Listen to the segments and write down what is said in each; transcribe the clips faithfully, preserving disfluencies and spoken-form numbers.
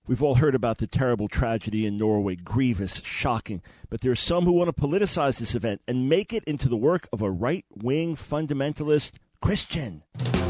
We've all heard about the terrible tragedy in Norway, grievous, shocking, but there are some who want to politicize this event and make it into the work of a right-wing fundamentalist Christian.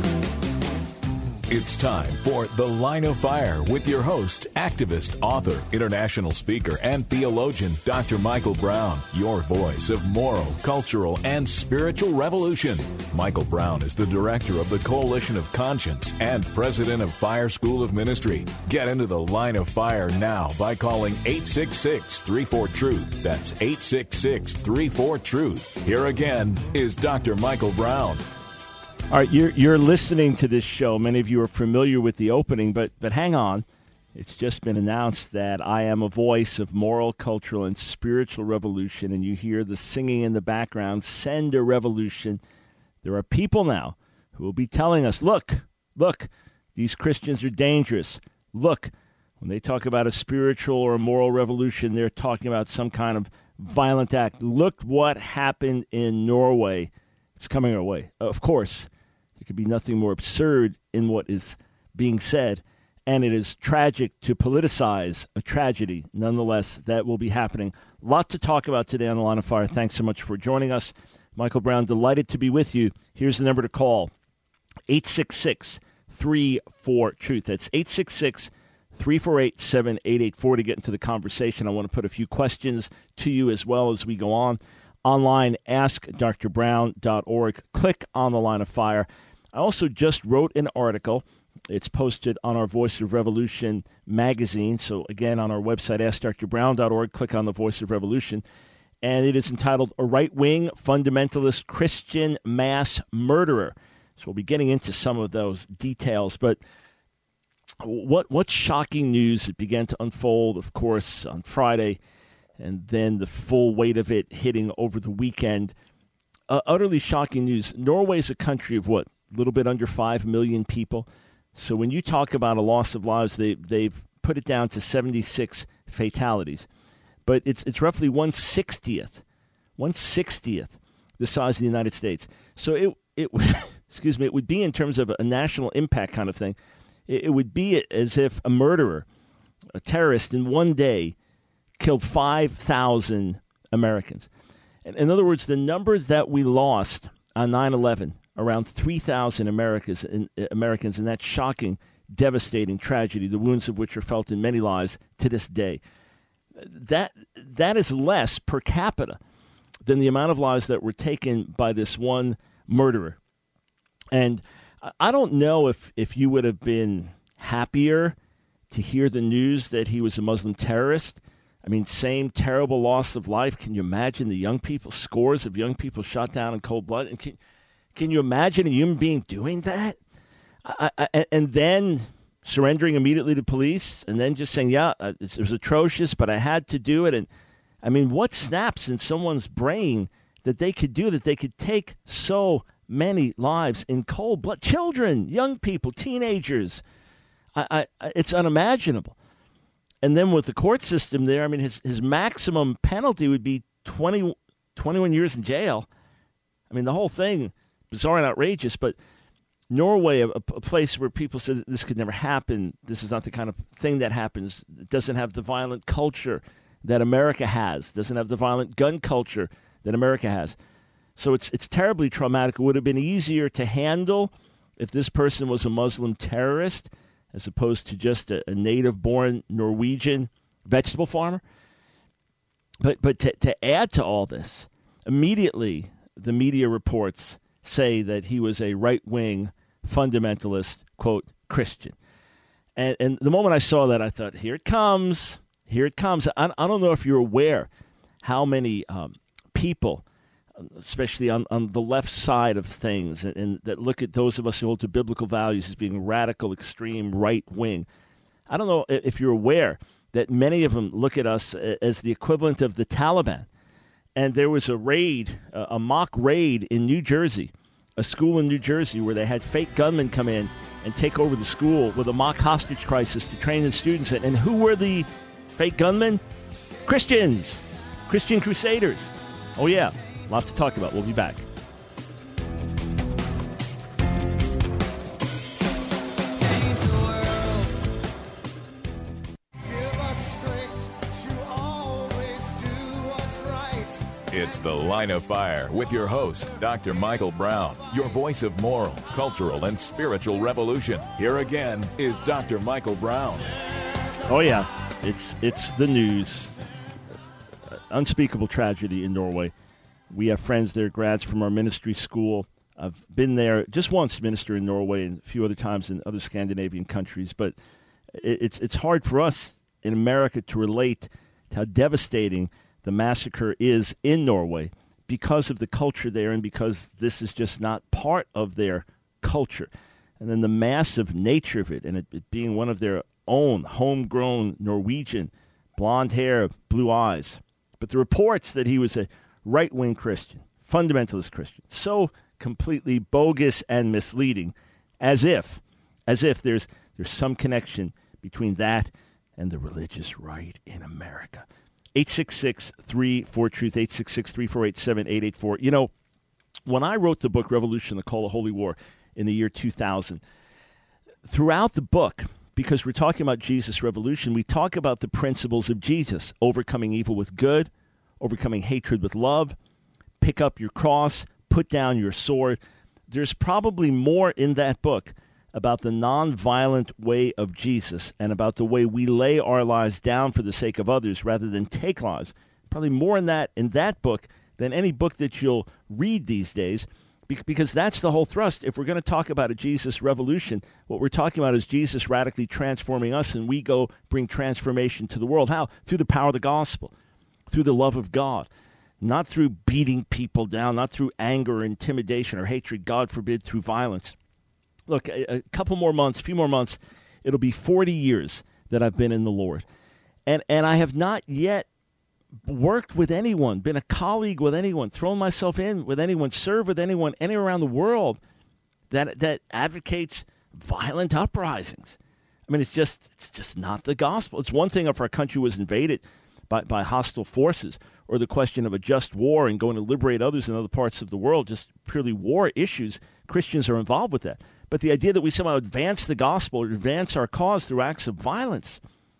It's time for The Line of Fire with your host, activist, author, international speaker, and theologian, Doctor Michael Brown, your voice of moral, cultural, and spiritual revolution. Michael Brown is the director of the Coalition of Conscience and president of Fire School of Ministry. Get into The Line of Fire now by calling eight six six, three four, TRUTH. That's eight six six, three four, TRUTH. Here again is Doctor Michael Brown. All right, you're, you're listening to this show. Many of you are familiar with the opening, but but hang on. It's just been announced that I am a voice of moral, cultural, and spiritual revolution, and you hear the singing in the background, Send a Revolution. There are people now who will be telling us, look, look, these Christians are dangerous. Look, when they talk about a spiritual or a moral revolution, they're talking about some kind of violent act. Look what happened in Norway. It's coming our way. Of course, there could be nothing more absurd in what is being said, and it is tragic to politicize a tragedy. Nonetheless, that will be happening. A lot to talk about today on The Line of Fire. Thanks so much for joining us. Michael Brown, delighted to be with you. Here's the number to call, eight six six, three four, TRUTH. That's eight six six, three four eight, seven eight eight four to get into the conversation. I want to put a few questions to you as well as we go on. Online, ask d r brown dot org. Click on The Line of Fire. I also just wrote an article. It's posted on our Voice of Revolution magazine. So, again, on our website, ask d r brown dot org. Click on the Voice of Revolution. And it is entitled, A Right-Wing Fundamentalist Christian Mass Murderer. So we'll be getting into some of those details. But what what shocking news that began to unfold, of course, on Friday, and then the full weight of it hitting over the weekend. Uh, utterly shocking news. Norway is a country of what? A little bit under five million people. So when you talk about a loss of lives, they, they've put it down to seventy-six fatalities. But it's it's roughly one sixtieth, one sixtieth the size of the United States. So it, it excuse me, it would be in terms of a national impact kind of thing. It, it would be as if a murderer, a terrorist in one day killed five thousand Americans. And in other words, the numbers that we lost on nine eleven, around three thousand Americans, in, Americans in that shocking, devastating tragedy, the wounds of which are felt in many lives to this day. That that is less per capita than the amount of lives that were taken by this one murderer. And I don't know if, if you would have been happier to hear the news that he was a Muslim terrorist. I mean, same terrible loss of life. Can you imagine the young people, scores of young people shot down in cold blood? And can, can you imagine a human being doing that? I, I, and then surrendering immediately to police and then just saying, yeah, it was atrocious, but I had to do it. And I mean, what snaps in someone's brain that they could do that? They could take so many lives in cold blood. Children, young people, teenagers. I, I, it's unimaginable. And then with the court system there, I mean, his, his maximum penalty would be twenty, twenty-one years in jail. I mean, the whole thing, bizarre and outrageous. But Norway, a, a place where people said this could never happen, this is not the kind of thing that happens. It doesn't have the violent culture that America has. Doesn't have the violent gun culture that America has. So it's it's terribly traumatic. It would have been easier to handle if this person was a Muslim terrorist, as opposed to just a, a native-born Norwegian vegetable farmer. But but to, to add to all this, immediately the media reports say that he was a right-wing fundamentalist, quote, Christian. And, and the moment I saw that, I thought, here it comes, here it comes. I, I don't know if you're aware how many um, people, especially on, on the left side of things, and, and that look at those of us who hold to biblical values as being radical, extreme, right-wing. I don't know if you're aware that many of them look at us as the equivalent of the Taliban. And there was a raid, a mock raid in New Jersey, a school in New Jersey where they had fake gunmen come in and take over the school with a mock hostage crisis to train the students. And who were the fake gunmen? Christians, Christian crusaders. Oh, yeah. Lots to talk about. We'll be back. It's The Line of Fire with your host, Doctor Michael Brown, your voice of moral, cultural, and spiritual revolution. Here again is Doctor Michael Brown. Oh, yeah. It's, it's the news. Unspeakable tragedy in Norway. We have friends there, grads from our ministry school. I've been there just once, minister in Norway, and a few other times in other Scandinavian countries. But it's it's hard for us in America to relate to how devastating the massacre is in Norway because of the culture there and because this is just not part of their culture. And then the massive nature of it and it, it being one of their own homegrown Norwegian, blonde hair, blue eyes. But the reports that he was a right-wing Christian, fundamentalist Christian, so completely bogus and misleading, as if, as if there's there's some connection between that and the religious right in America. eight six six, three four, truth, eight six six, three four eight, seven eight eight four. You know, when I wrote the book Revolution, The Call of Holy War in the year two thousand, throughout the book, because we're talking about Jesus' revolution, we talk about the principles of Jesus, overcoming evil with good, overcoming hatred with love, pick up your cross, put down your sword. There's probably more in that book about the nonviolent way of Jesus and about the way we lay our lives down for the sake of others rather than take lives. Probably more in that in that book than any book that you'll read these days, because that's the whole thrust. If we're going to talk about a Jesus revolution, what we're talking about is Jesus radically transforming us, and we go bring transformation to the world. How? Through the power of the gospel, through the love of God, not through beating people down, not through anger or intimidation or hatred, God forbid, through violence. Look, a, a couple more months, a few more months, it'll be forty years that I've been in the Lord. And and I have not yet worked with anyone, been a colleague with anyone, thrown myself in with anyone, served with anyone anywhere around the world that that advocates violent uprisings. I mean, it's just it's just not the gospel. It's one thing if our country was invaded by, by hostile forces, or the question of a just war and going to liberate others in other parts of the world, just purely war issues. Christians are involved with that. But the idea that we somehow advance the gospel or advance our cause through acts of violence,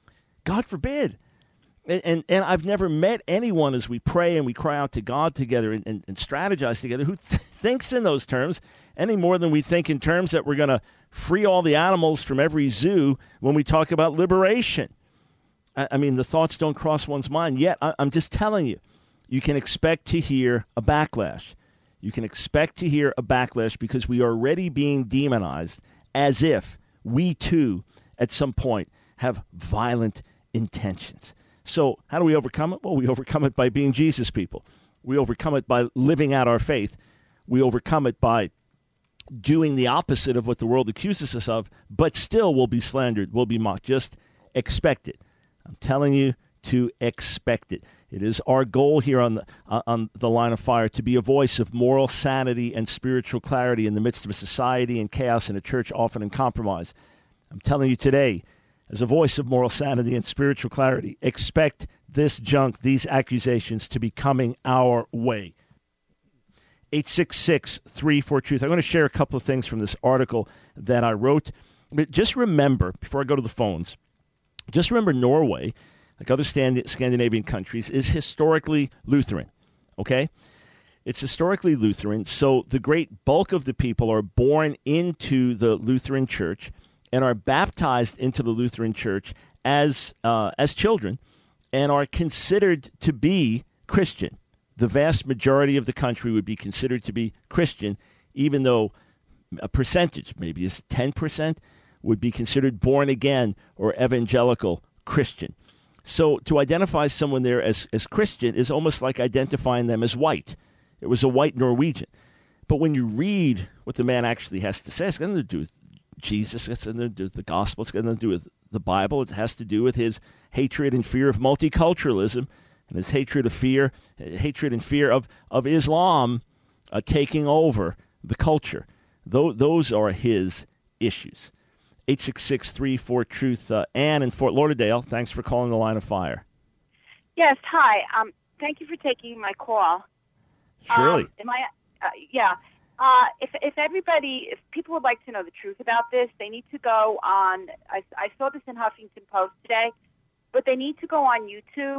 God forbid. And, and and I've never met anyone as we pray and we cry out to God together and, and, and strategize together who th- thinks in those terms any more than we think in terms that we're going to free all the animals from every zoo when we talk about liberation. I, I mean, the thoughts don't cross one's mind. Yet, I, I'm just telling you, you can expect to hear a backlash. You can expect to hear a backlash because we are already being demonized as if we too, at some point, have violent intentions. So how do we overcome it? Well, we overcome it by being Jesus people. We overcome it by living out our faith. We overcome it by doing the opposite of what the world accuses us of, but still will be slandered, will be mocked. Just expect it. I'm telling you to expect it. It is our goal here on the, uh, on the Line of Fire to be a voice of moral sanity and spiritual clarity in the midst of a society and chaos and a church often in compromise. I'm telling you today, as a voice of moral sanity and spiritual clarity, expect this junk, these accusations to be coming our way. eight six six, three four, truth. I'm going to share a couple of things from this article that I wrote. But just remember, before I go to the phones, just remember Norway, like other Scandinavian countries, is historically Lutheran, okay? It's historically Lutheran, so the great bulk of the people are born into the Lutheran Church and are baptized into the Lutheran Church as uh, as children and are considered to be Christian. The vast majority of the country would be considered to be Christian, even though a percentage, maybe is ten percent, would be considered born again or evangelical Christian. So to identify someone there as, as Christian is almost like identifying them as white. It was a white Norwegian. But when you read what the man actually has to say, it's got nothing to do with Jesus, it's got nothing to do with the gospel, it's got nothing to do with the Bible. It has to do with his hatred and fear of multiculturalism and his hatred of fear, hatred and fear of, of Islam uh, taking over the culture. Those, those are his issues. eight six six, three four, truth. Uh, Ann in Fort Lauderdale, thanks for calling the Line of Fire. Yes, hi. Um, thank you for taking my call. Surely. Um, am I? Uh, yeah. Uh, if if everybody, if people would like to know the truth about this, they need to go on. I, I saw this in Huffington Post today, but they need to go on YouTube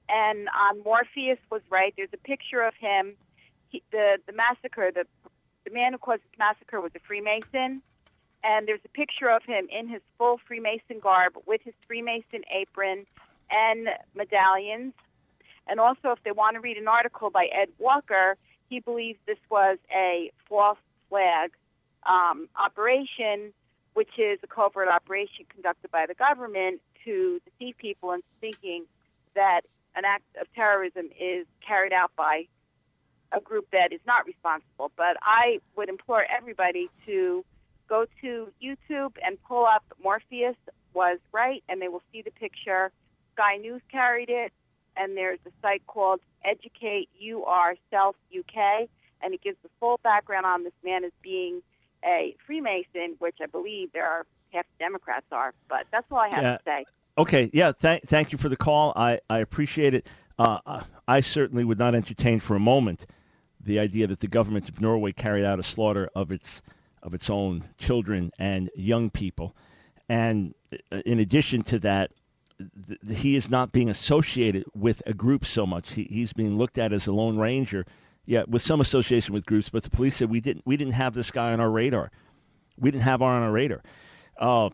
And uh, Morpheus was right. There's a picture of him. He, the the massacre, the the man who caused this massacre was a Freemason, and there's a picture of him in his full Freemason garb with his Freemason apron and medallions. And also, if they want to read an article by Ed Walker, he believes this was a false flag um, operation, which is a covert operation conducted by the government to deceive people into thinking that an act of terrorism is carried out by a group that is not responsible. But I would implore everybody to go to YouTube and pull up Morpheus was right, and they will see the picture. Sky News carried it, and there's a site called Educate Yourself U K, and it gives the full background on this man as being a Freemason, which I believe there are half the Democrats are. But that's all I have yeah. to say. Okay, yeah, th- thank you for the call. I, I appreciate it. Uh, I certainly would not entertain for a moment the idea that the government of Norway carried out a slaughter of its of its own children and young people. And in addition to that, th- he is not being associated with a group so much. He, he's being looked at as a lone ranger, yeah, with some association with groups. But the police said we didn't we didn't have this guy on our radar. We didn't have on our radar. Uh,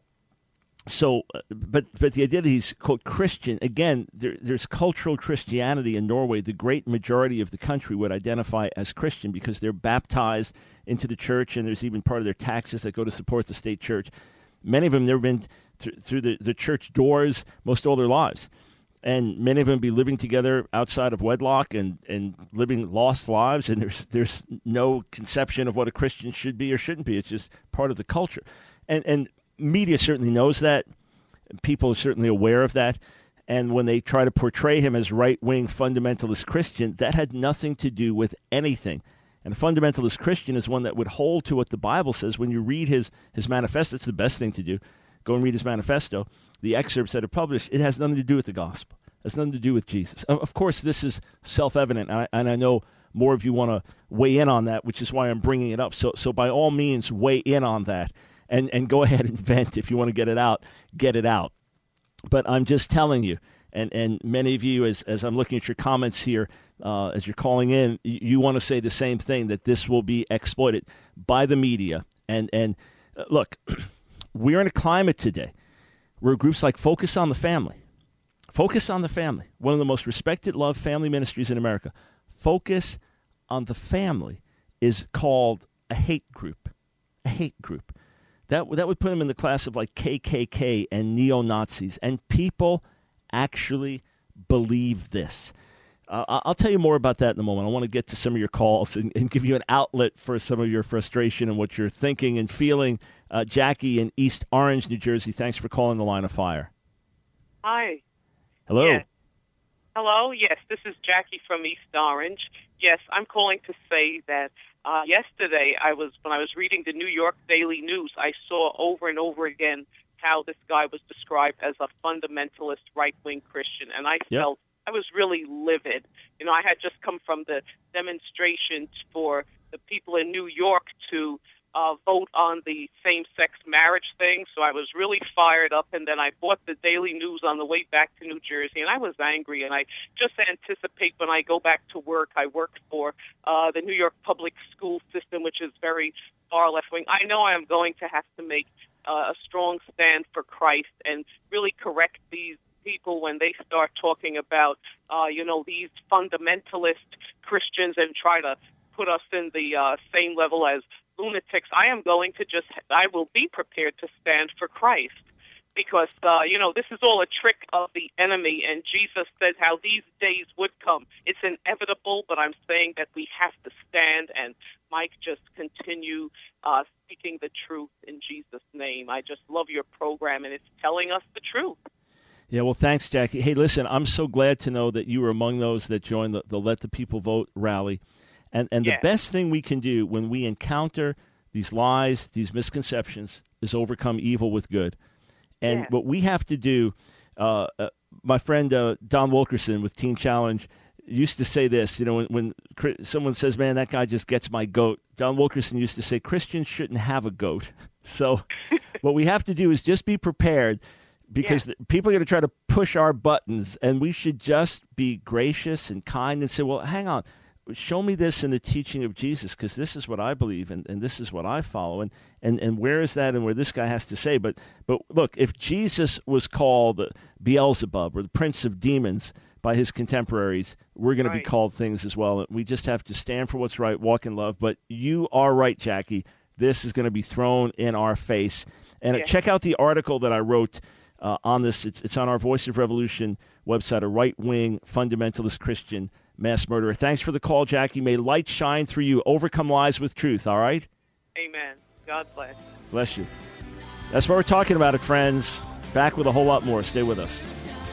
So, but but the idea that he's, quote, Christian, again, there, there's cultural Christianity in Norway. The great majority of the country would identify as Christian because they're baptized into the church, and there's even part of their taxes that go to support the state church. Many of them never been th- through the, the church doors most all their lives. And many of them be living together outside of wedlock and, and living lost lives, and there's there's no conception of what a Christian should be or shouldn't be. It's just part of the culture. And and media certainly knows that. People are certainly aware of that. And when they try to portray him as right-wing fundamentalist Christian, that had nothing to do with anything. And a fundamentalist Christian is one that would hold to what the Bible says. When you read his, his manifesto, it's the best thing to do. Go and read his manifesto. The excerpts that are published, it has nothing to do with the gospel. It has nothing to do with Jesus. Of course, this is self-evident, and I, and I know more of you want to weigh in on that, which is why I'm bringing it up. So, so by all means, weigh in on that. And and go ahead and vent. If you want to get it out, get it out. But I'm just telling you, and, and many of you, as, as I'm looking at your comments here, uh, as you're calling in, you, you want to say the same thing, that this will be exploited by the media. And, and uh, look, we're in a climate today where groups like Focus on the Family, Focus on the Family, one of the most respected, loved family ministries in America, Focus on the Family is called a hate group, a hate group. That that would put them in the class of like K K K and neo-Nazis. And people actually believe this. Uh, I'll tell you more about that in a moment. I want to get to some of your calls and, and give you an outlet for some of your frustration and what you're thinking and feeling. Uh, Jackie in East Orange, New Jersey, thanks for calling the Line of Fire. Hi. Hello. Yes. Hello. Yes, this is Jackie from East Orange. Yes, I'm calling to say that Uh, yesterday, I was when I was reading the New York Daily News, I saw over and over again how this guy was described as a fundamentalist right-wing Christian, and I yep. felt I was really livid. You know, I had just come from the demonstrations for the people in New York to uh, vote on the same-sex marriage thing, so I was really fired up, and then I bought the Daily News on the way back to New Jersey, and I was angry, and I just anticipate when I go back to work, I work for uh, the New York public school system, which is very far left-wing. I know I'm going to have to make uh, a strong stand for Christ and really correct these people when they start talking about, uh, you know, these fundamentalist Christians and try to put us in the uh, same level as lunatics. I am going to just, I will be prepared to stand for Christ because, uh, you know, this is all a trick of the enemy, and Jesus said how these days would come. It's inevitable, but I'm saying that we have to stand, and Mike, just continue uh, speaking the truth in Jesus' name. I just love your program, and it's telling us the truth. Yeah, well, thanks, Jackie. Hey, listen, I'm so glad to know that you were among those that joined the, the Let the People Vote rally. And and yeah. the best thing we can do when we encounter these lies, these misconceptions, is overcome evil with good. And yeah. what we have to do, uh, uh, my friend uh, Don Wilkerson with Teen Challenge used to say this, you know, when, when someone says, man, that guy just gets my goat, Don Wilkerson used to say, Christians shouldn't have a goat. So what we have to do is just be prepared, because yeah. the, people are going to try to push our buttons, and we should just be gracious and kind and say, well, hang on, show me this in the teaching of Jesus, because this is what I believe, and, and this is what I follow, and, and, and where is that and where this guy has to say. But, but look, if Jesus was called Beelzebub or the prince of demons by his contemporaries, we're going Right. to be called things as well. We just have to stand for what's right, walk in love. But you are right, Jackie. This is going to be thrown in our face. And uh, Yeah. check out the article that I wrote uh, on this. It's, it's on our Voice of Revolution website, a right-wing fundamentalist Christian mass murderer. Thanks for the call, Jackie. May light shine through you. Overcome lies with truth, all right? Amen. God bless. Bless you. That's what we're talking about it, friends. Back with a whole lot more. Stay with us.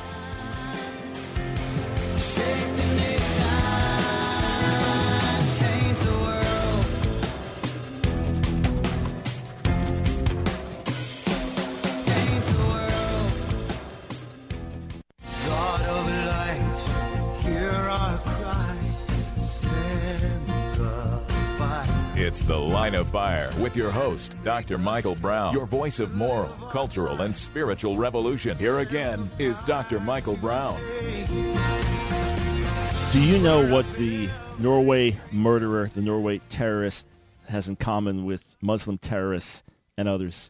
It's The Line of Fire with your host, Doctor Michael Brown, your voice of moral, cultural, and spiritual revolution. Here again is Doctor Michael Brown. Do you know what the Norway murderer, the Norway terrorist, has in common with Muslim terrorists and others?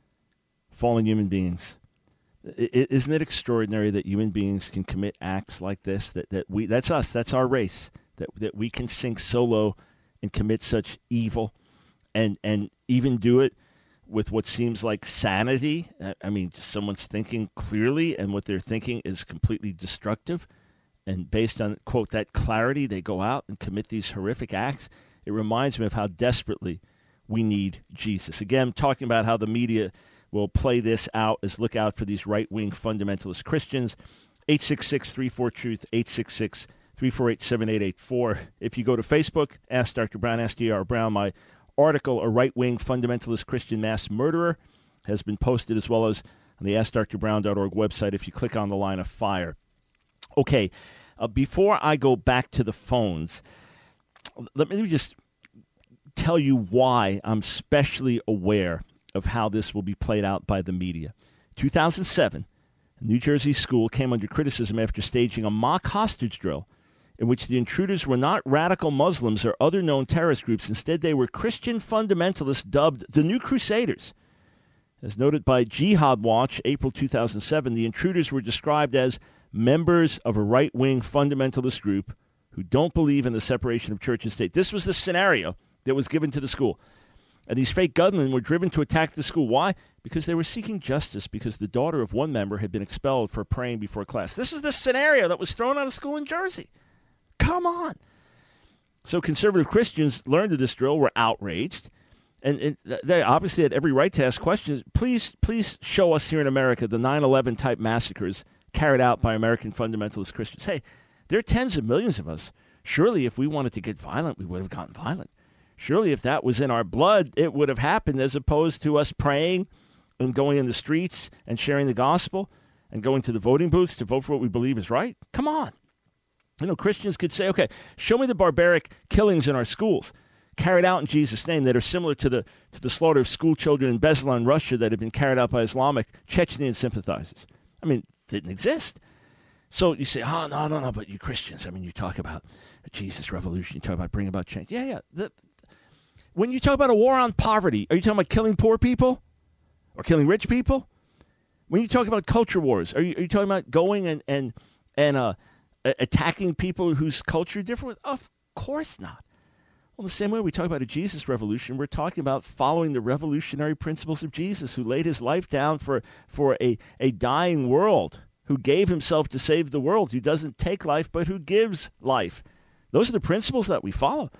Fallen human beings. I- isn't it extraordinary that human beings can commit acts like this? That, that we that's us, that's our race, that, that we can sink so low and commit such evil, and and even do it with what seems like sanity. I mean, someone's thinking clearly, and what they're thinking is completely destructive. And based on, quote, that clarity, they go out and commit these horrific acts. It reminds me of how desperately we need Jesus. Again, talking about how the media will play this out as look out for these right-wing fundamentalist Christians. eight six six, three four, truth, eight six six, three four eight, seven eight eight four. If you go to Facebook, Ask Doctor Brown, Ask D R Brown, my article, A Right-Wing Fundamentalist Christian Mass Murderer, has been posted, as well as on the ask dr brown dot org website if you click on the Line of Fire. Okay, uh, before I go back to the phones, let me just tell you why I'm specially aware of how this will be played out by the media. two thousand seven, a New Jersey school came under criticism after staging a mock hostage drill in which the intruders were not radical Muslims or other known terrorist groups. Instead, they were Christian fundamentalists dubbed the New Crusaders. As noted by Jihad Watch, April two thousand seven, the intruders were described as members of a right-wing fundamentalist group who don't believe in the separation of church and state. This was the scenario that was given to the school. And these fake gunmen were driven to attack the school. Why? Because they were seeking justice because the daughter of one member had been expelled for praying before class. This was the scenario that was thrown out of school in Jersey. Come on. So conservative Christians learned of this drill, were outraged, and, and they obviously had every right to ask questions. Please, please show us here in America the nine eleven type massacres carried out by American fundamentalist Christians. Hey, there are tens of millions of us. Surely if we wanted to get violent, we would have gotten violent. Surely if that was in our blood, it would have happened, as opposed to us praying and going in the streets and sharing the gospel and going to the voting booths to vote for what we believe is right. Come on. You know, Christians could say, okay, show me the barbaric killings in our schools carried out in Jesus' name that are similar to the to the slaughter of school children in Beslan, Russia, that have been carried out by Islamic Chechenian sympathizers. I mean, didn't exist. So you say, oh, no, no, no, but you Christians, I mean, you talk about a Jesus revolution, you talk about bringing about change. Yeah, yeah. The, when you talk about a war on poverty, are you talking about killing poor people or killing rich people? When you talk about culture wars, are you, are you talking about going and, and, and uh, attacking people whose culture are different? Of course not. Well, the same way we talk about a Jesus revolution, we're talking about following the revolutionary principles of Jesus, who laid his life down for, for a, a dying world, who gave himself to save the world, who doesn't take life, but who gives life. Those are the principles that we follow.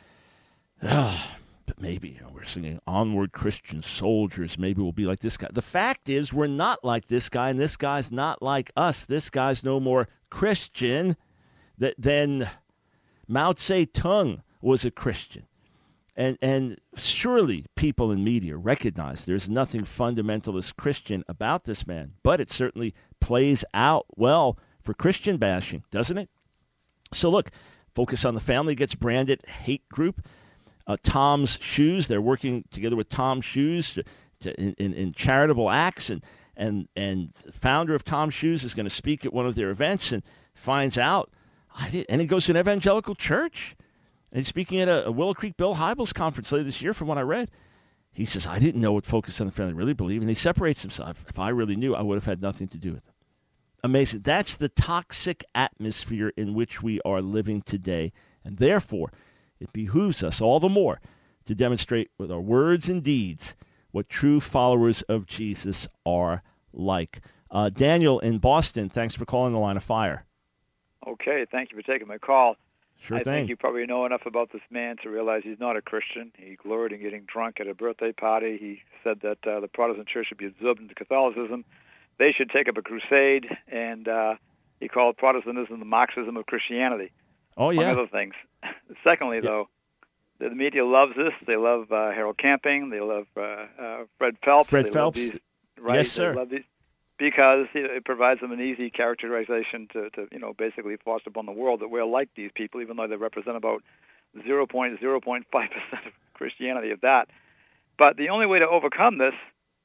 Ah, but maybe, you know, we're singing Onward Christian Soldiers. Maybe we'll be like this guy. The fact is, we're not like this guy, and this guy's not like us. This guy's no more Christian that, than Mao Zedong was a Christian. And and surely people in media recognize there's nothing fundamentalist Christian about this man, but it certainly plays out well for Christian bashing, doesn't it? So look, Focus on the Family gets branded hate group. Uh, Tom's Shoes, they're working together with Tom's Shoes to, to, in, in, in charitable acts, and and and the founder of Tom Shoes is going to speak at one of their events and finds out, I did, and he goes to an evangelical church. And he's speaking at a, a Willow Creek Bill Hybels conference later this year, from what I read. He says, I didn't know what Focus on the Family really believed, and he separates himself. If I really knew, I would have had nothing to do with it. Amazing. That's the toxic atmosphere in which we are living today, and therefore it behooves us all the more to demonstrate with our words and deeds what true followers of Jesus are like. Uh, Daniel in Boston, thanks for calling the Line of Fire. Okay, thank you for taking my call. Sure I thing. think you probably know enough about this man to realize he's not a Christian. He gloried in getting drunk at a birthday party. He said that uh, the Protestant church should be absorbed into Catholicism. They should take up a crusade, and uh, he called Protestantism the Marxism of Christianity. Oh, yeah. Among other things. Secondly, yeah. though, the media loves this. They love uh, Harold Camping. They love uh, uh, Fred Phelps. Fred they Phelps. Love these, right? Yes, sir. They love these because it provides them an easy characterization to, to, you know, basically force upon the world that we're like these people, even though they represent about zero point zero five percent of Christianity, of that. But the only way to overcome this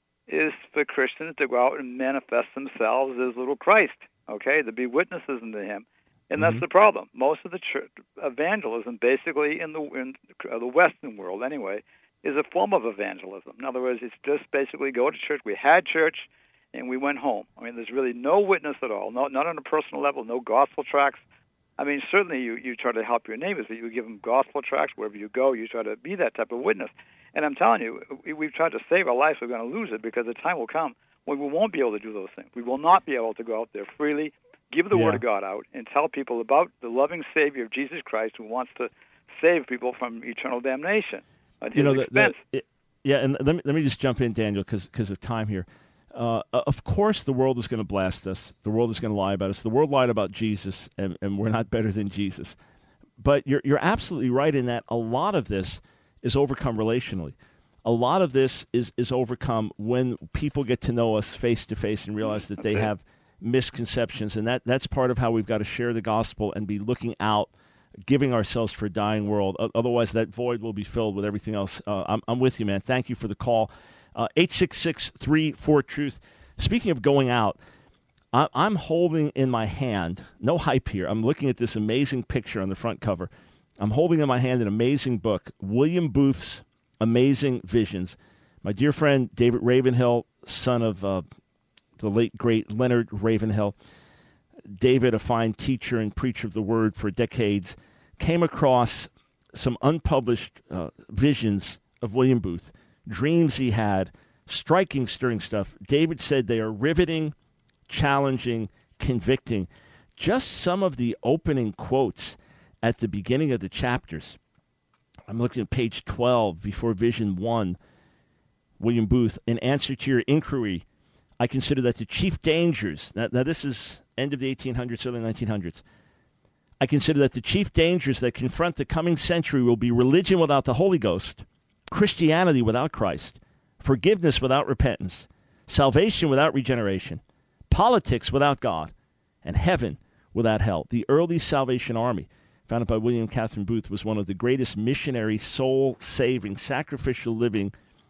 is for Christians to go out and manifest themselves as little Christ, okay, to be witnesses unto him. And mm-hmm. that's the problem. Most of the church, evangelism, basically in the in the Western world anyway, is a form of evangelism. In other words, it's just basically go to church. We had church, and we went home. I mean, there's really no witness at all, no, not on a personal level, no gospel tracts. I mean, certainly you, you try to help your neighbors, but you give them gospel tracts wherever you go. You try to be that type of witness. And I'm telling you, we, we've tried to save our lives. We're going to lose it because the time will come when we won't be able to do those things. We will not be able to go out there freely, give the yeah. Word of God out, and tell people about the loving Savior of Jesus Christ who wants to save people from eternal damnation at his you know, the, expense. the, it, yeah, and let me, let me just jump in, Daniel, because of time here. Uh, of course, the world is going to blast us. The world is going to lie about us. The world lied about Jesus, and, and we're not better than Jesus. But you're you're absolutely right in that a lot of this is overcome relationally. A lot of this is, is overcome when people get to know us face to face and realize that they have misconceptions, and that, that's part of how we've got to share the gospel and be looking out, giving ourselves for a dying world. Otherwise, that void will be filled with everything else. Uh, I'm, I'm with you, man. Thank you for the call. Uh, eight six six, three four, truth. Speaking of going out, I, I'm holding in my hand, no hype here, I'm looking at this amazing picture on the front cover. I'm holding in my hand an amazing book, William Booth's Amazing Visions. My dear friend David Ravenhill, son of uh, the late, great Leonard Ravenhill, David, a fine teacher and preacher of the word for decades, came across some unpublished uh, visions of William Booth, dreams he had, striking, stirring stuff. David said they are riveting, challenging, convicting. Just some of the opening quotes at the beginning of the chapters. I'm looking at page twelve, before Vision one. William Booth, in answer to your inquiry, I consider that the chief dangers, now, now this is end of the eighteen hundreds, early nineteen hundreds. I consider that the chief dangers that confront the coming century will be religion without the Holy Ghost, Christianity without Christ, forgiveness without repentance, salvation without regeneration, politics without God, and heaven without hell. The early Salvation Army, founded by William Catherine Booth, was one of the greatest missionary, soul-saving, sacrificial living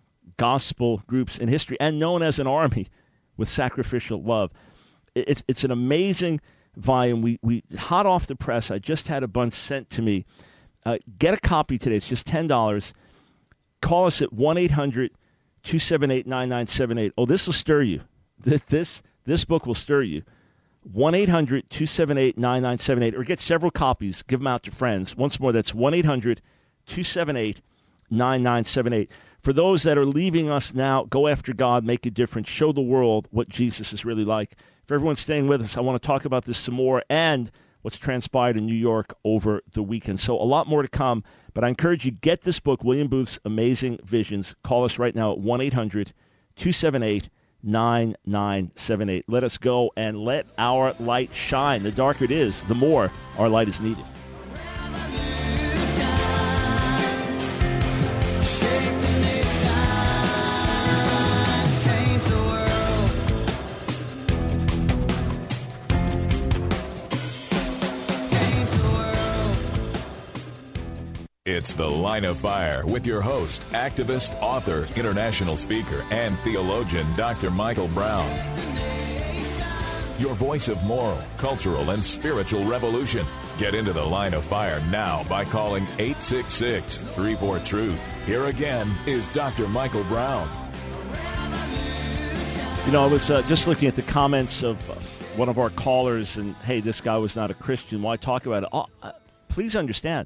gospel groups in history, and known as an army with sacrificial love. It's it's an amazing volume. We we hot off the press. I just had a bunch sent to me. Uh, get a copy today. It's just ten dollars. Call us at one eight hundred, two seven eight, nine nine seven eight. Oh, this will stir you. This this this book will stir you. one eight hundred, two seven eight, nine nine seven eight, or get several copies. Give them out to friends. Once more, that's one eight hundred, two seven eight, nine nine seven eight. For those that are leaving us now, go after God, make a difference, show the world what Jesus is really like. For everyone staying with us, I want to talk about this some more and what's transpired in New York over the weekend. So a lot more to come, but I encourage you, get this book, William Booth's Amazing Visions. Call us right now at one eight hundred, two seven eight, nine nine seven eight. Let us go and let our light shine. The darker it is, the more our light is needed. It's The Line of Fire with your host, activist, author, international speaker, and theologian, Doctor Michael Brown. Your voice of moral, cultural, and spiritual revolution. Get into The Line of Fire now by calling eight six six, three four, truth. Here again is Doctor Michael Brown. You know, I was uh, just looking at the comments of uh, one of our callers, and, hey, this guy was not a Christian. Why talk about it? Oh, uh, please understand.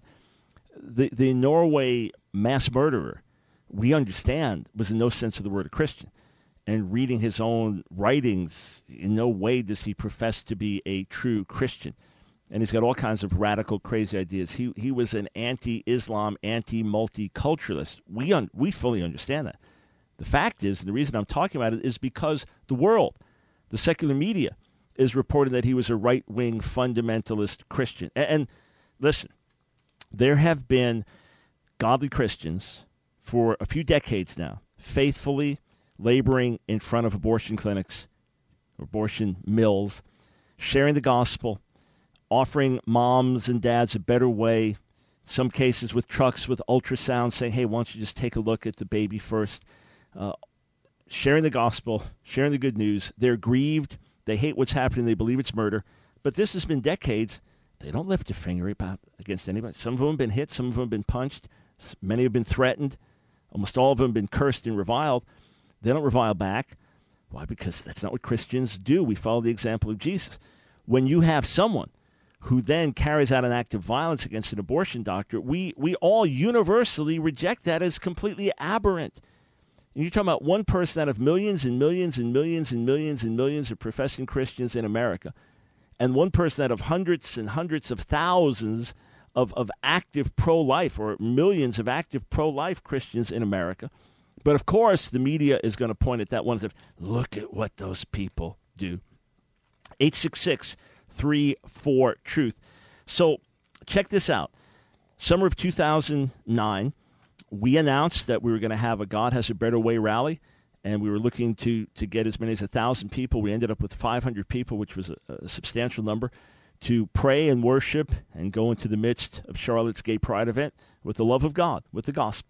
The the Norway mass murderer, we understand, was in no sense of the word a Christian. And reading his own writings, in no way does he profess to be a true Christian. And he's got all kinds of radical, crazy ideas. He he was an anti-Islam, anti-multiculturalist. We un, we fully understand that. The fact is, and the reason I'm talking about it is because the world, the secular media, is reporting that he was a right-wing fundamentalist Christian. And, and listen, there have been godly Christians for a few decades now, faithfully laboring in front of abortion clinics, abortion mills, sharing the gospel, offering moms and dads a better way, some cases with trucks with ultrasound saying, hey, why don't you just take a look at the baby first, uh, sharing the gospel, sharing the good news. They're grieved. They hate what's happening. They believe it's murder. But this has been decades. They don't lift a finger about against anybody. Some of them have been hit. Some of them have been punched. Many have been threatened. Almost all of them have been cursed and reviled. They don't revile back. Why? Because that's not what Christians do. We follow the example of Jesus. When you have someone who then carries out an act of violence against an abortion doctor, we, we all universally reject that as completely aberrant. And you're talking about one person out of millions and millions and millions and millions and millions of professing Christians in America, and one person out of hundreds and hundreds of thousands of, of active pro-life, or millions of active pro-life Christians in America. But, of course, the media is going to point at that one and say, look at what those people do. eight six six, three four, truth. So check this out. Summer of two thousand nine, we announced that we were going to have a God Has a Better Way rally, and we were looking to, to get as many as one thousand people. We ended up with five hundred people, which was a, a substantial number, to pray and worship and go into the midst of Charlotte's Gay Pride event with the love of God, with the gospel.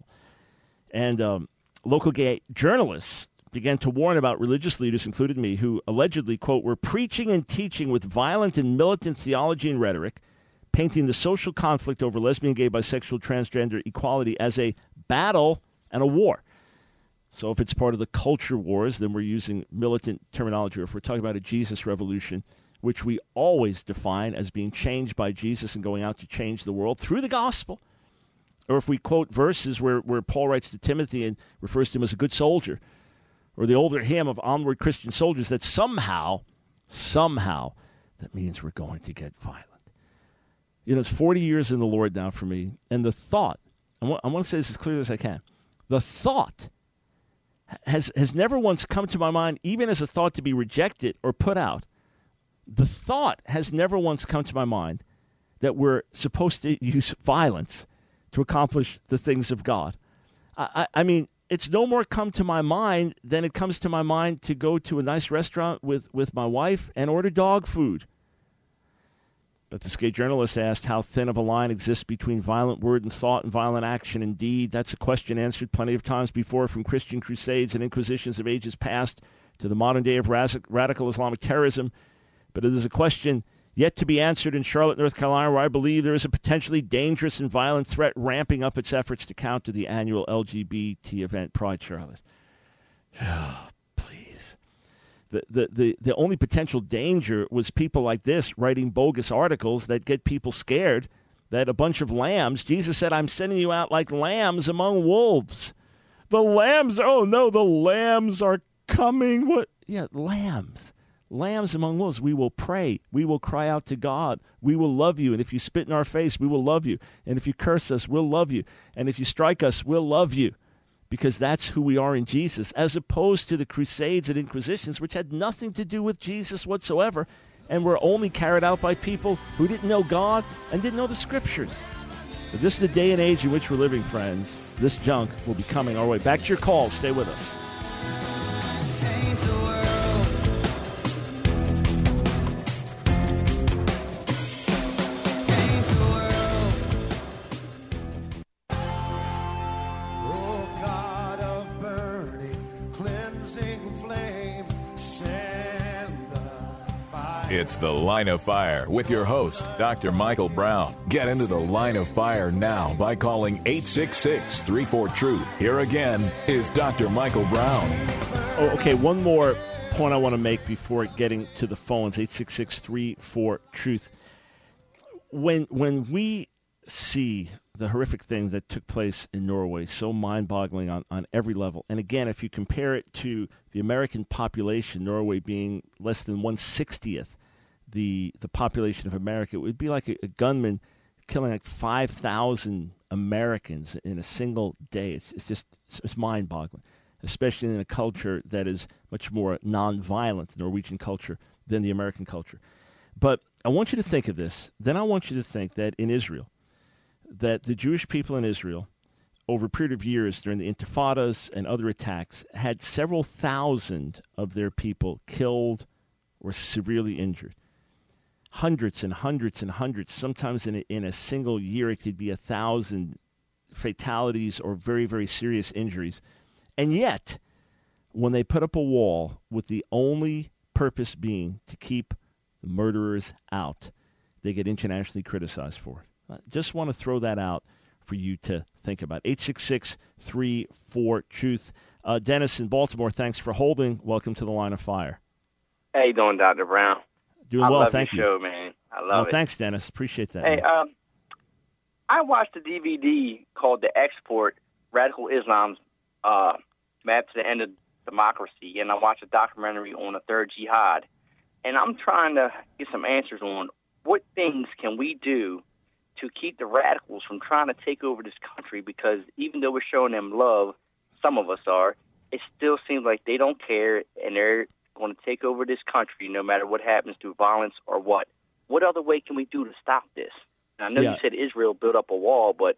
And um, local gay journalists began to warn about religious leaders, including me, who allegedly, quote, were preaching and teaching with violent and militant theology and rhetoric, painting the social conflict over lesbian, gay, bisexual, transgender equality as a battle and a war. So if it's part of the culture wars, then we're using militant terminology. Or if we're talking about a Jesus revolution, which we always define as being changed by Jesus and going out to change the world through the gospel. Or if we quote verses where, where Paul writes to Timothy and refers to him as a good soldier, or the older hymn of Onward Christian Soldiers, that somehow, somehow, that means we're going to get violent. You know, it's forty years in the Lord now for me, and the thought, I want, I want to say this as clearly as I can, the thought has has never once come to my mind, even as a thought to be rejected or put out. The thought has never once come to my mind that we're supposed to use violence to accomplish the things of God. I, I, I mean, it's no more come to my mind than it comes to my mind to go to a nice restaurant with, with my wife and order dog food. But this gay journalist asked how thin of a line exists between violent word and thought and violent action and deed. That's a question answered plenty of times before, from Christian crusades and inquisitions of ages past to the modern day of radical Islamic terrorism. But it is a question yet to be answered in Charlotte, North Carolina, where I believe there is a potentially dangerous and violent threat ramping up its efforts to counter the annual L G B T event, Pride Charlotte. Oh, please. The, the, the, the only potential danger was people like this writing bogus articles that get people scared that a bunch of lambs, Jesus said, I'm sending you out like lambs among wolves. The lambs, oh no, the lambs are coming. What? Yeah, lambs. Lambs among wolves. We will pray. We will cry out to God. We will love you. And if you spit in our face, we will love you. And if you curse us, we'll love you. And if you strike us, we'll love you. Because that's who we are in Jesus, as opposed to the Crusades and Inquisitions, which had nothing to do with Jesus whatsoever, and were only carried out by people who didn't know God and didn't know the Scriptures. But this is the day and age in which we're living, friends. This junk will be coming our way. Back to your calls. Stay with us. It's The Line of Fire with your host, Doctor Michael Brown. Get into the Line of Fire now by calling eight six six, three four, truth. Here again is Doctor Michael Brown. Oh, okay, one more point I want to make before getting to the phones, eight six six, three four, truth. When, when we see the horrific thing that took place in Norway, so mind-boggling on, on every level. And again, if you compare it to the American population, Norway being less than one sixtieth the the population of America, it would be like a, a gunman killing like five thousand Americans in a single day. It's, it's just it's, it's mind-boggling, especially in a culture that is much more non-violent, the Norwegian culture, than the American culture. But I want you to think of this. Then I want you to think that in Israel, that the Jewish people in Israel, over a period of years during the Intifadas and other attacks, had several thousand of their people killed or severely injured. Hundreds and hundreds and hundreds. Sometimes in a, in a single year, it could be a thousand fatalities or very, very serious injuries. And yet, when they put up a wall with the only purpose being to keep the murderers out, they get internationally criticized for it. I just want to throw that out for you to think about. eight six six, three four, truth. Uh, Dennis in Baltimore, thanks for holding. Welcome to the Line of Fire. How you doing, Doctor Brown? Doing I well, love thank your you. show, man. I love well, it. Thanks, Dennis. Appreciate that. Hey, um, I watched a D V D called The Export, Radical Islam's uh, Map to the End of Democracy, and I watched a documentary on the Third Jihad. And I'm trying to get some answers on what things can we do to keep the radicals from trying to take over this country, because even though we're showing them love, some of us are, it still seems like they don't care, and they're going to take over this country no matter what happens through violence or what. What other way can we do to stop this? And I know yeah. you said Israel built up a wall, but,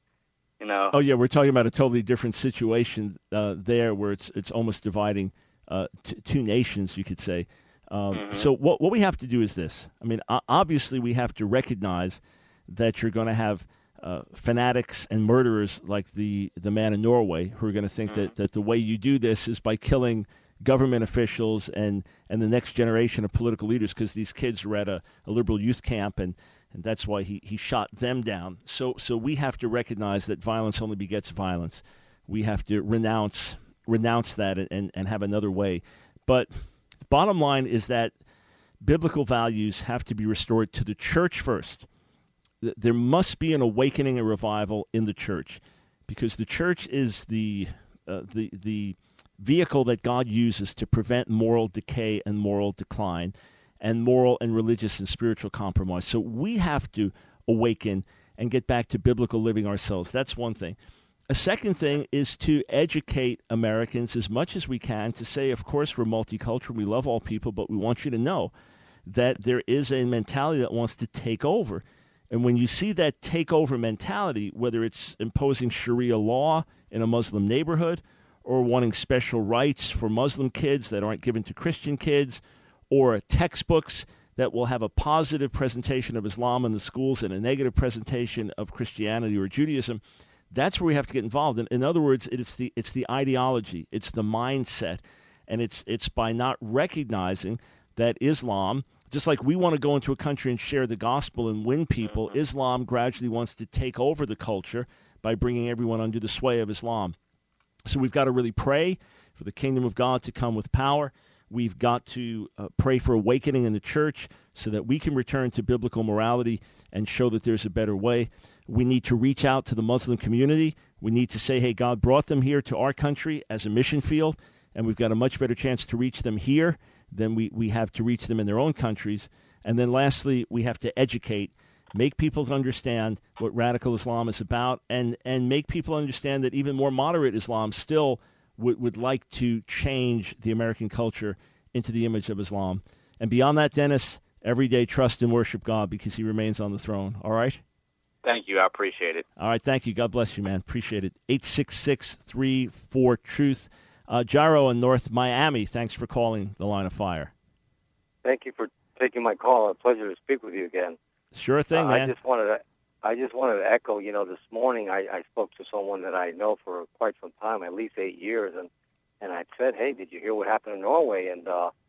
you know. Oh, yeah, we're talking about a totally different situation uh, there where it's it's almost dividing uh, t- two nations, you could say. Um, mm-hmm. So what what we have to do is this. I mean, obviously we have to recognize that you're going to have uh, fanatics and murderers like the, the man in Norway who are going to think mm-hmm. that, that the way you do this is by killing government officials and, and the next generation of political leaders, because these kids were at a, a liberal youth camp, and, and that's why he, he shot them down. So so we have to recognize that violence only begets violence. We have to renounce renounce that and, and have another way. But the bottom line is that biblical values have to be restored to the church first. There must be an awakening and revival in the church, because the church is the uh, the the vehicle that God uses to prevent moral decay and moral decline and moral and religious and spiritual compromise. So we have to awaken and get back to biblical living ourselves. That's one thing. A second thing is to educate Americans as much as we can to say, of course, we're multicultural, we love all people, but we want you to know that there is a mentality that wants to take over. And when you see that takeover mentality, whether it's imposing Sharia law in a Muslim neighborhood or wanting special rights for Muslim kids that aren't given to Christian kids, or textbooks that will have a positive presentation of Islam in the schools and a negative presentation of Christianity or Judaism, that's where we have to get involved. In, in other words, it's the it's the ideology, it's the mindset, and it's it's by not recognizing that Islam, just like we want to go into a country and share the gospel and win people, mm-hmm. Islam gradually wants to take over the culture by bringing everyone under the sway of Islam. So we've got to really pray for the kingdom of God to come with power. We've got to uh, pray for awakening in the church so that we can return to biblical morality and show that there's a better way. We need to reach out to the Muslim community. We need to say, hey, God brought them here to our country as a mission field, and we've got a much better chance to reach them here than we, we have to reach them in their own countries. And then lastly, we have to educate, make people understand what radical Islam is about, and, and make people understand that even more moderate Islam still would, would like to change the American culture into the image of Islam. And beyond that, Dennis, every day trust and worship God because he remains on the throne. All right? Thank you. I appreciate it. All right. Thank you. God bless you, man. Appreciate it. eight six six, three four, truth. Uh, Jairo in North Miami, thanks for calling the Line of Fire. Thank you for taking my call. A pleasure to speak with you again. Sure thing, uh, man. I just wanted to, I just wanted to echo. You know, this morning I, I spoke to someone that I know for quite some time, at least eight years, and and I said, "Hey, did you hear what happened in Norway?" And uh,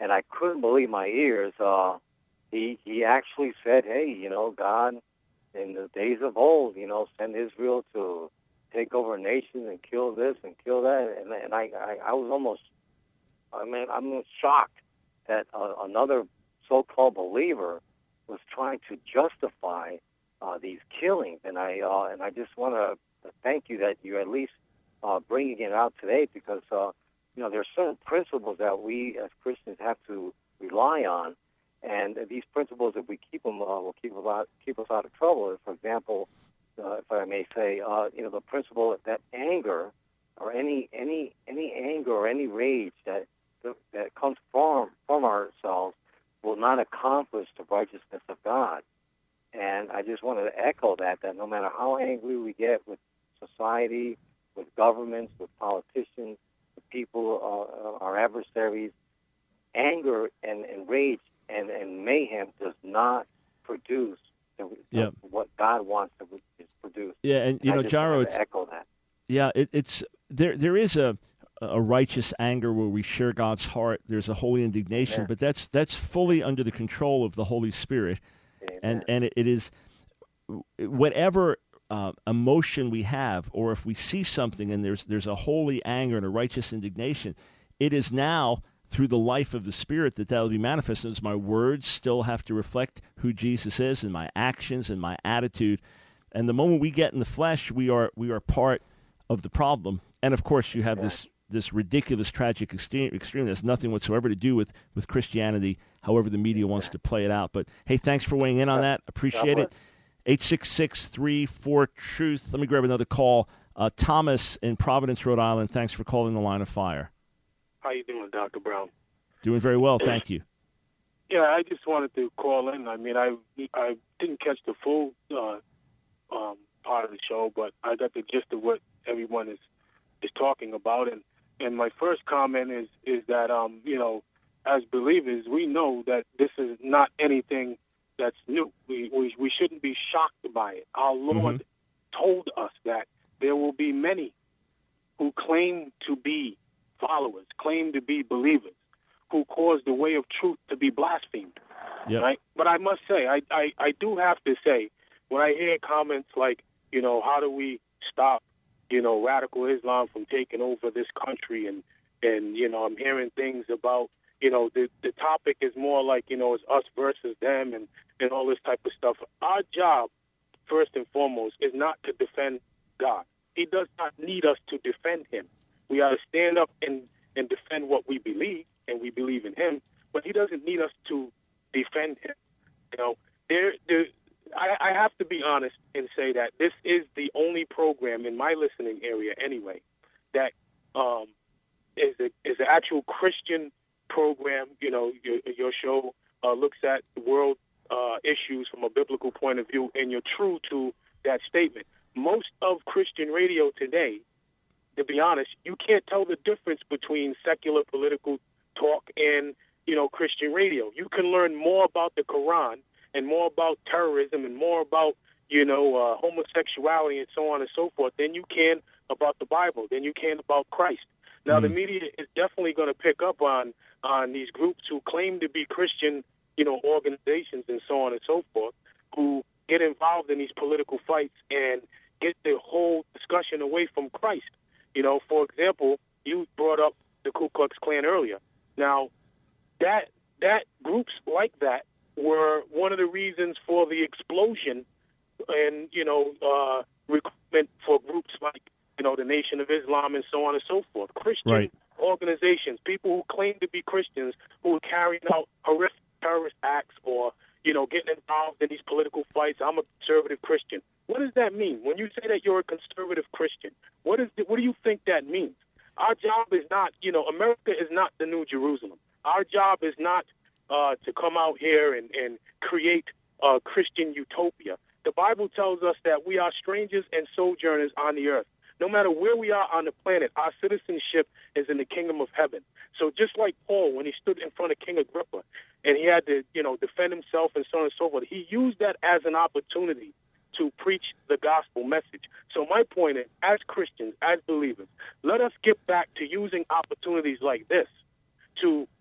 and I couldn't believe my ears. Uh, he he actually said, "Hey, you know, God, in the days of old, you know, sent Israel to take over nations and kill this and kill that," and and I I, I was almost, I mean, I'm shocked that uh, another so-called believer was trying to justify uh, these killings, and I uh, and I just want to thank you that you're at least uh, bringing it out today, because uh, you know, there are certain principles that we as Christians have to rely on, and these principles, if we keep them, uh, will keep us out keep us out of trouble. For example, uh, if I may say, uh, you know, the principle that anger or any any any anger or any rage that that comes from from ourselves will not accomplish the righteousness of God. And I just wanted to echo that, that no matter how angry we get with society, with governments, with politicians, with people, uh, our adversaries, anger and, and rage and, and mayhem does not produce the, yep. what God wants to produce. Yeah, and, you and know, I just Jaro, wanted it's, to echo that. Yeah, it, it's there. There is a a righteous anger where we share God's heart. There's a holy indignation, Amen. but that's that's fully under the control of the Holy Spirit. Amen. And and it, it is whatever uh, emotion we have, or if we see something and there's there's a holy anger and a righteous indignation, it is now through the life of the Spirit that that will be manifested. As my words still have to reflect who Jesus is, and my actions and my attitude. And the moment we get in the flesh, we are we are part of the problem. And of course, you have Yeah. this this ridiculous, tragic extreme, extreme that has nothing whatsoever to do with, with Christianity, however the media wants to play it out. But, hey, thanks for weighing in on that. Appreciate it. eight six six, three four, truth. Let me grab another call. Uh, Thomas in Providence, Rhode Island, thanks for calling the Line of Fire. How you doing, Doctor Brown? Doing very well, thank you. Yeah, I just wanted to call in. I mean, I I didn't catch the full uh, um, part of the show, but I got the gist of what everyone is, is talking about. And And my first comment is is that, um, you know, as believers, we know that this is not anything that's new. We we, we shouldn't be shocked by it. Our Lord mm-hmm. told us that there will be many who claim to be followers, claim to be believers, who cause the way of truth to be blasphemed. Yep. Right? But I must say, I, I, I do have to say, when I hear comments like, you know, how do we stop you know, radical Islam from taking over this country, and, and you know, I'm hearing things about, you know, the the topic is more like, you know, it's us versus them and, and all this type of stuff. Our job, first and foremost, is not to defend God. He does not need us to defend him. We ought to stand up and, and defend what we believe, and we believe in him, but he doesn't need us to defend him. You know, there, there I, I have to be honest and say that this is the only program in my listening area, anyway, that um, is a, is an actual Christian program. You know, your, your show uh, looks at world uh, issues from a biblical point of view, and you're true to that statement. Most of Christian radio today, to be honest, you can't tell the difference between secular political talk and, you know, Christian radio. You can learn more about the Quran and more about terrorism and more about, you know, uh, homosexuality and so on and so forth than you can about the Bible, than you can about Christ. Now, mm-hmm. the media is definitely going to pick up on on these groups who claim to be Christian, you know, organizations and so on and so forth, who get involved in these political fights and get the whole discussion away from Christ. You know, for example, you brought up the Ku Klux Klan earlier. Now, that that groups like that were one of the reasons for the explosion and, you know, uh, recruitment for groups like, you know, the Nation of Islam and so on and so forth. Christian right. organizations, people who claim to be Christians who are carrying out horrific terrorist acts or, you know, getting involved in these political fights. I'm a conservative Christian. What does that mean? When you say that you're a conservative Christian, what is the, what do you think that means? Our job is not, you know, America is not the New Jerusalem. Our job is not uh, to come out here and, and create a Christian utopia. The Bible tells us that we are strangers and sojourners on the earth. No matter where we are on the planet, our citizenship is in the kingdom of heaven. So just like Paul, when he stood in front of King Agrippa and he had to, you know, defend himself and so on and so forth, he used that as an opportunity to preach the gospel message. So my point is, as Christians, as believers, let us get back to using opportunities like this to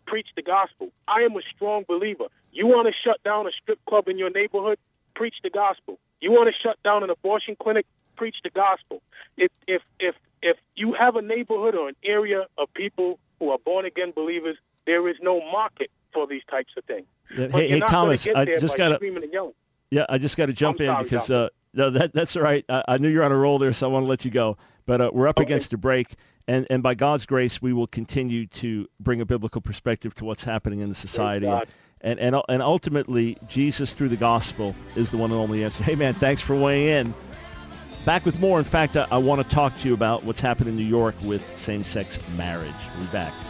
preach the gospel. I am a strong believer. You want to shut down a strip club in your neighborhood? Preach the gospel. You want to shut down an abortion clinic? Preach the gospel. If if if if you have a neighborhood or an area of people who are born again believers, there is no market for these types of things. Hey, hey Thomas, I just got to. Yeah, I just got to jump I'm in sorry, because uh, no, that that's all right. I, I knew you're on a roll there, so I want to let you go. But uh, we're up Okay. against a break, and and by God's grace, we will continue to bring a biblical perspective to what's happening in the society. God. And, and and ultimately, Jesus through the gospel is the one and only answer. Hey, man, thanks for weighing in. Back with more. In fact, I, I want to talk to you about what's happened in New York with same-sex marriage. We'll be back.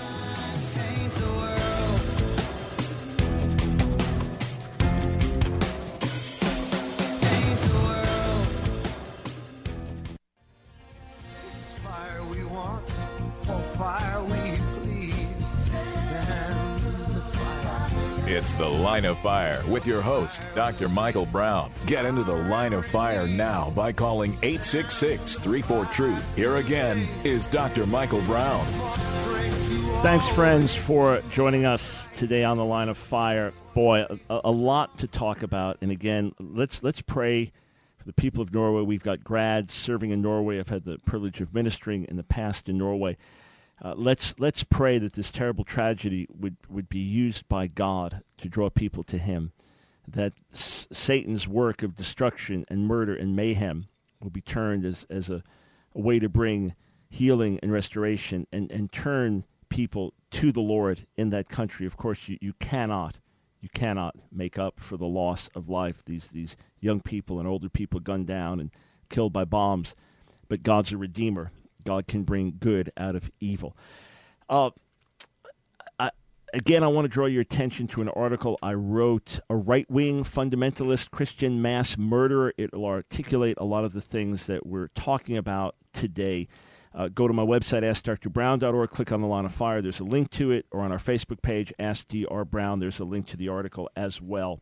It's The Line of Fire with your host, Doctor Michael Brown. Get into the Line of Fire now by calling eight six six, three four, truth. Here again is Doctor Michael Brown. Thanks, friends, for joining us today on The Line of Fire. Boy, a, a lot to talk about. And again, let's let's pray for the people of Norway. We've got grads serving in Norway. I've had the privilege of ministering in the past in Norway. Uh, let's let's pray that this terrible tragedy would, would be used by God to draw people to Him, that S- Satan's work of destruction and murder and mayhem will be turned as, as a, a way to bring healing and restoration and, and turn people to the Lord in that country. Of course, you, you cannot you cannot make up for the loss of life. These these young people and older people gunned down and killed by bombs, but God's a redeemer. God can bring good out of evil. Uh, I, again, I want to draw your attention to an article I wrote, A Right-Wing Fundamentalist Christian Mass Murderer. It will articulate a lot of the things that we're talking about today. Uh, go to my website, ask dr brown dot org, click on the Line of Fire. There's a link to it, or on our Facebook page, Ask D R Brown. There's a link to the article as well.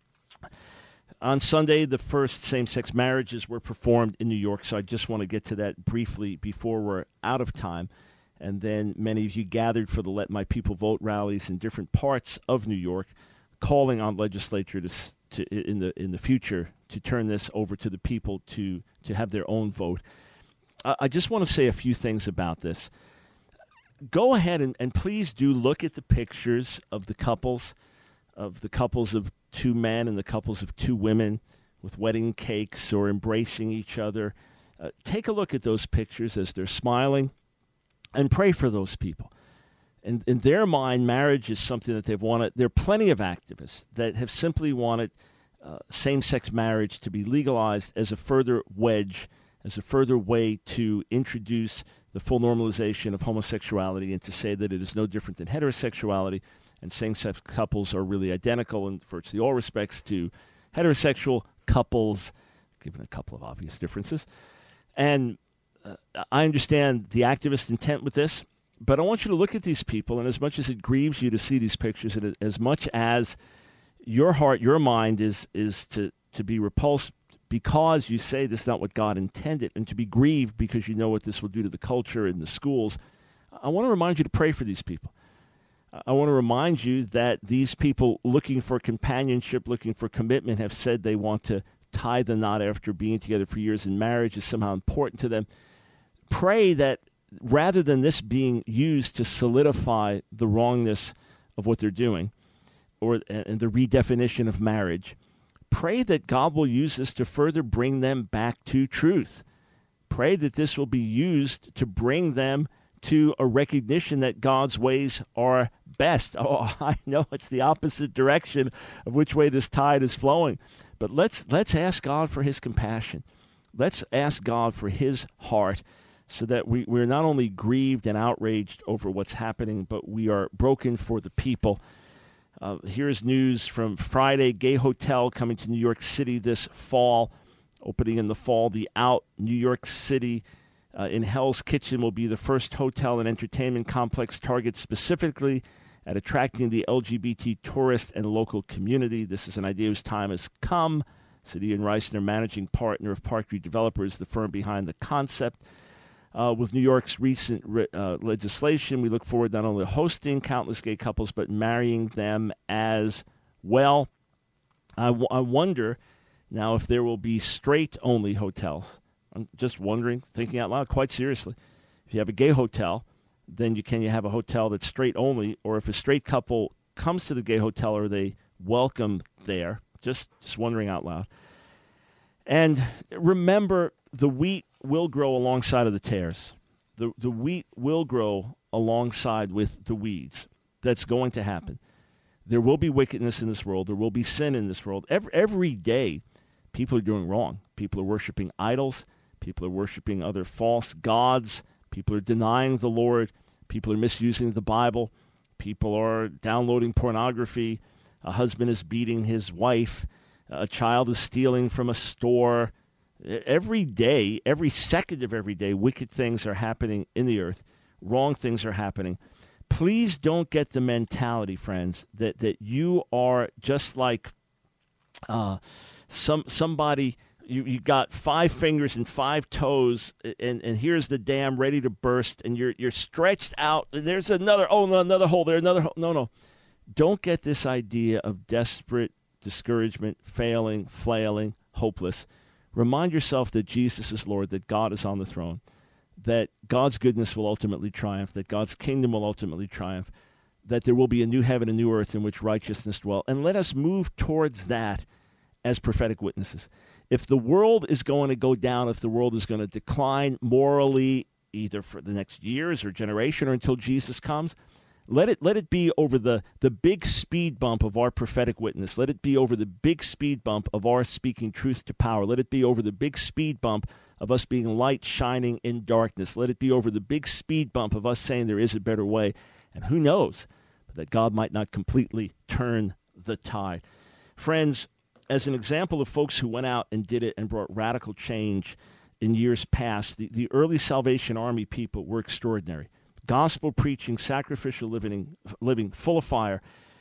On Sunday, the first same-sex marriages were performed in New York, so I just want to get to that briefly before we're out of time. And then many of you gathered for the Let My People Vote rallies in different parts of New York, calling on legislature to, to in the in the future to turn this over to the people to, to have their own vote. Uh, I just want to say a few things about this. Go ahead and, and please do look at the pictures of the couples, of the couples of two men and the couples of two women with wedding cakes or embracing each other. Uh, take a look at those pictures as they're smiling and pray for those people. And in their mind, marriage is something that they've wanted. There are plenty of activists that have simply wanted uh, same-sex marriage to be legalized as a further wedge, as a further way to introduce the full normalization of homosexuality and to say that it is no different than heterosexuality. And same-sex couples are really identical in virtually all respects to heterosexual couples, given a couple of obvious differences. And uh, I understand the activist intent with this, but I want you to look at these people, and as much as it grieves you to see these pictures, and as much as your heart, your mind is is to, to be repulsed because you say this is not what God intended, and to be grieved because you know what this will do to the culture and the schools, I want to remind you to pray for these people. I want to remind you that these people looking for companionship, looking for commitment, have said they want to tie the knot after being together for years, and marriage is somehow important to them. Pray that rather than this being used to solidify the wrongness of what they're doing or and the redefinition of marriage, pray that God will use this to further bring them back to truth. Pray that this will be used to bring them to a recognition that God's ways are best. Oh, I know it's the opposite direction of which way this tide is flowing. But let's let's ask God for His compassion. Let's ask God for His heart so that we, we're not only grieved and outraged over what's happening, but we are broken for the people. Uh, here's news from Friday. Gay Hotel coming to New York City this fall, opening in the fall. The Out New York City Uh, in Hell's Kitchen will be the first hotel and entertainment complex targeted specifically at attracting the L G B T tourist and local community. This is an idea whose time has come. City and Reisner, managing partner of Parkview Developers, the firm behind the concept. Uh, with New York's recent uh, legislation, we look forward not only to hosting countless gay couples, but marrying them as well. I, w- I wonder now if there will be straight-only hotels. I'm just wondering, thinking out loud, quite seriously. If you have a gay hotel, then you can you have a hotel that's straight-only, or if a straight couple comes to the gay hotel, are they welcome there? Just, just wondering out loud. And remember, the wheat will grow alongside of the tares. The the wheat will grow alongside with the weeds. That's going to happen. There will be wickedness in this world. There will be sin in this world. Every, every day, people are doing wrong. People are worshiping idols. People are worshiping other false gods. People are denying the Lord. People are misusing the Bible. People are downloading pornography. A husband is beating his wife. A child is stealing from a store. Every day, every second of every day, wicked things are happening in the earth. Wrong things are happening. Please don't get the mentality, friends, that, that you are just like uh, some somebody, you, you got five fingers and five toes, and, and here's the dam ready to burst, and you're you're stretched out, and there's another, oh, no, another hole there, another hole. No, no. Don't get this idea of desperate discouragement, failing, flailing, hopeless. Remind yourself that Jesus is Lord, that God is on the throne, that God's goodness will ultimately triumph, that God's kingdom will ultimately triumph, that there will be a new heaven and new earth in which righteousness dwell. And let us move towards that as prophetic witnesses. If the world is going to go down, if the world is going to decline morally, either for the next years or generation or until Jesus comes, Let it let it be over the, the big speed bump of our prophetic witness. Let it be over the big speed bump of our speaking truth to power. Let it be over the big speed bump of us being light shining in darkness. Let it be over the big speed bump of us saying there is a better way. And who knows that God might not completely turn the tide. Friends, as an example of folks who went out and did it and brought radical change in years past, the, the early Salvation Army people were extraordinary. Gospel preaching, sacrificial living, living, full of fire.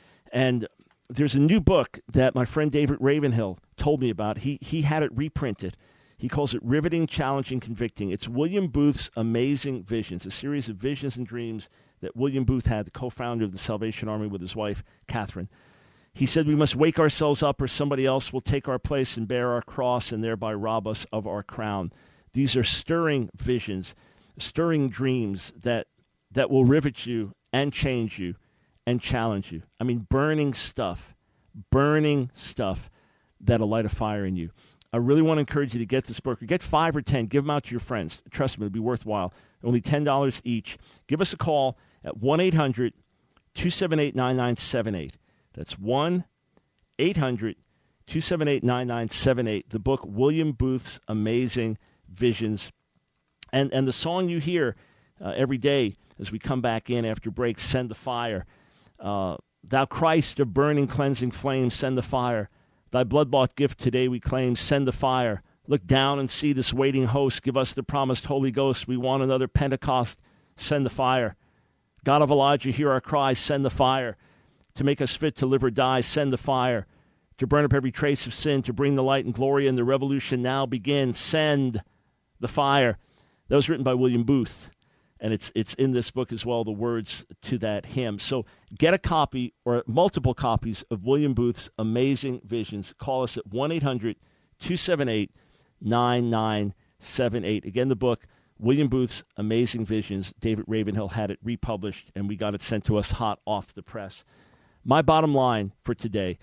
And there's a new book that my friend David Ravenhill told me about. He he had it reprinted. He calls it Riveting, Challenging, Convicting. It's William Booth's Amazing Visions, a series of visions and dreams that William Booth had, the co-founder of the Salvation Army with his wife, Catherine. He said we must wake ourselves up or somebody else will take our place and bear our cross and thereby rob us of our crown. These are stirring visions, stirring dreams that that will rivet you and change you and challenge you. I mean, burning stuff, burning stuff that'll light a fire in you. I really want to encourage you to get this book. Get five or ten. Give them out to your friends. Trust me, it'll be worthwhile. Only ten dollars each. Give us a call at one eight hundred two seven eight nine nine seven eight. That's one eight hundred two seven eight nine nine seven eight. The book, William Booth's Amazing Visions. And, and the song you hear uh, every day as we come back in after break, Send the Fire. Uh, Thou Christ of burning, cleansing flame, send the fire. Thy blood-bought gift today we claim, send the fire. Look down and see this waiting host. Give us the promised Holy Ghost. We want another Pentecost. Send the fire. God of Elijah, hear our cries. Send the fire. To make us fit to live or die, send the fire. To burn up every trace of sin, to bring the light and glory, and the revolution now begin. Send the fire. That was written by William Booth. And it's it's in this book as well, the words to that hymn. So get a copy or multiple copies of William Booth's Amazing Visions. Call us at one eight hundred two seven eight nine nine seven eight. Again, the book, William Booth's Amazing Visions. David Ravenhill had it republished, and we got it sent to us hot off the press. My bottom line for today,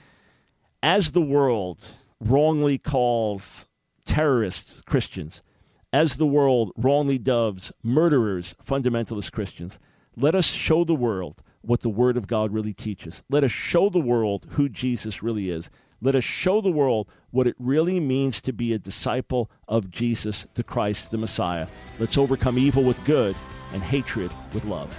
as the world wrongly calls terrorists Christians, as the world wrongly dubs murderers fundamentalist Christians, let us show the world what the Word of God really teaches. Let us show the world who Jesus really is. Let us show the world what it really means to be a disciple of Jesus, the Christ, the Messiah. Let's overcome evil with good and hatred with love.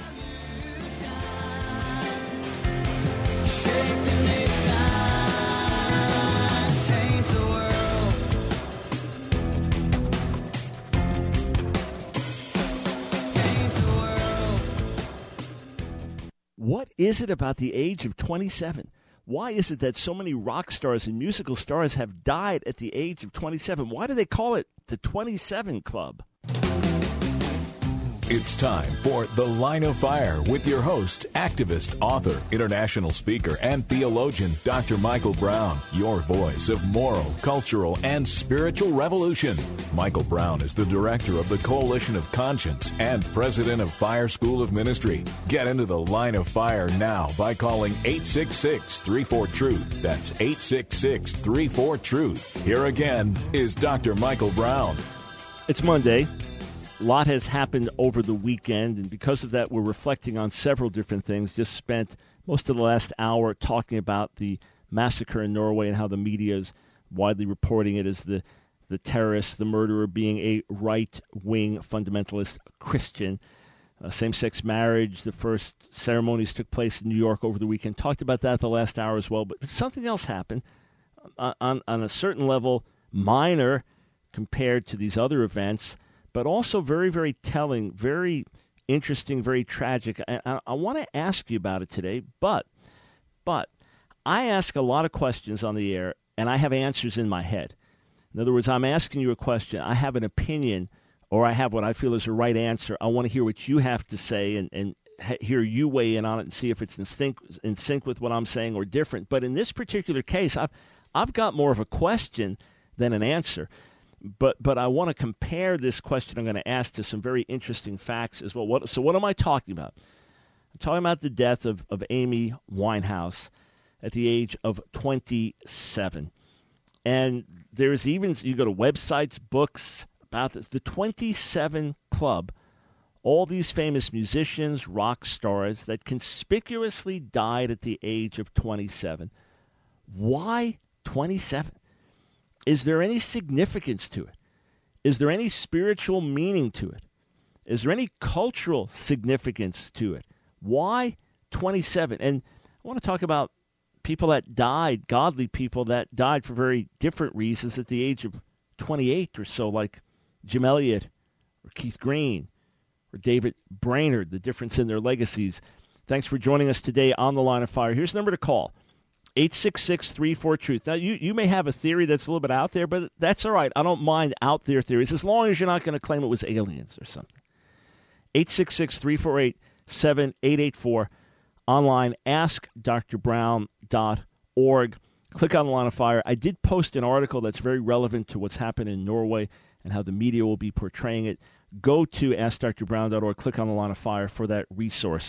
What is it about the age of twenty-seven? Why is it that so many rock stars and musical stars have died at the age of twenty-seven? Why do they call it the twenty-seven Club? It's time for The Line of Fire with your host, activist, author, international speaker, and theologian, Doctor Michael Brown, your voice of moral, cultural, and spiritual revolution. Michael Brown is the director of the Coalition of Conscience and president of Fire School of Ministry. Get into The Line of Fire now by calling eight six six, three four, truth. That's eight six six, three four, truth. Here again is Doctor Michael Brown. It's Monday. A lot has happened over the weekend, and because of that, we're reflecting on several different things. Just spent most of the last hour talking about the massacre in Norway and how the media is widely reporting it as the, the terrorist, the murderer being a right-wing fundamentalist Christian. Uh, same-sex marriage, the first ceremonies took place in New York over the weekend. Talked about that the last hour as well, but something else happened on, on, on a certain level, minor compared to these other events, but also very, very telling, very interesting, very tragic. I, I, I want to ask you about it today, but but I ask a lot of questions on the air, and I have answers in my head. In other words, I'm asking you a question. I have an opinion, or I have what I feel is a right answer. I want to hear what you have to say and, and hear you weigh in on it and see if it's in sync, in sync with what I'm saying or different. But in this particular case, I've, I've got more of a question than an answer. But but I want to compare this question I'm going to ask to some very interesting facts as well. What, so what am I talking about? I'm talking about the death of, of Amy Winehouse at the age of twenty-seven. And there's even, you go to websites, books about this, the twenty-seven Club, all these famous musicians, rock stars that conspicuously died at the age of twenty-seven. Why twenty-seven? Is there any significance to it? Is there any spiritual meaning to it? Is there any cultural significance to it? Why twenty-seven? And I want to talk about people that died, godly people that died for very different reasons at the age of twenty-eight or so, like Jim Elliot or Keith Green or David Brainerd, the difference in their legacies. Thanks for joining us today on The Line of Fire. Here's the number to call. eight six six, three four, truth. Now, you, you may have a theory that's a little bit out there, but that's all right. I don't mind out there theories as long as you're not going to claim it was aliens or something. eight six six, three four eight, seven eight eight four. Online, ask dr brown dot org. Click on The Line of Fire. I did post an article that's very relevant to what's happened in Norway and how the media will be portraying it. Go to ask dr brown dot org. Click on The Line of Fire for that resource.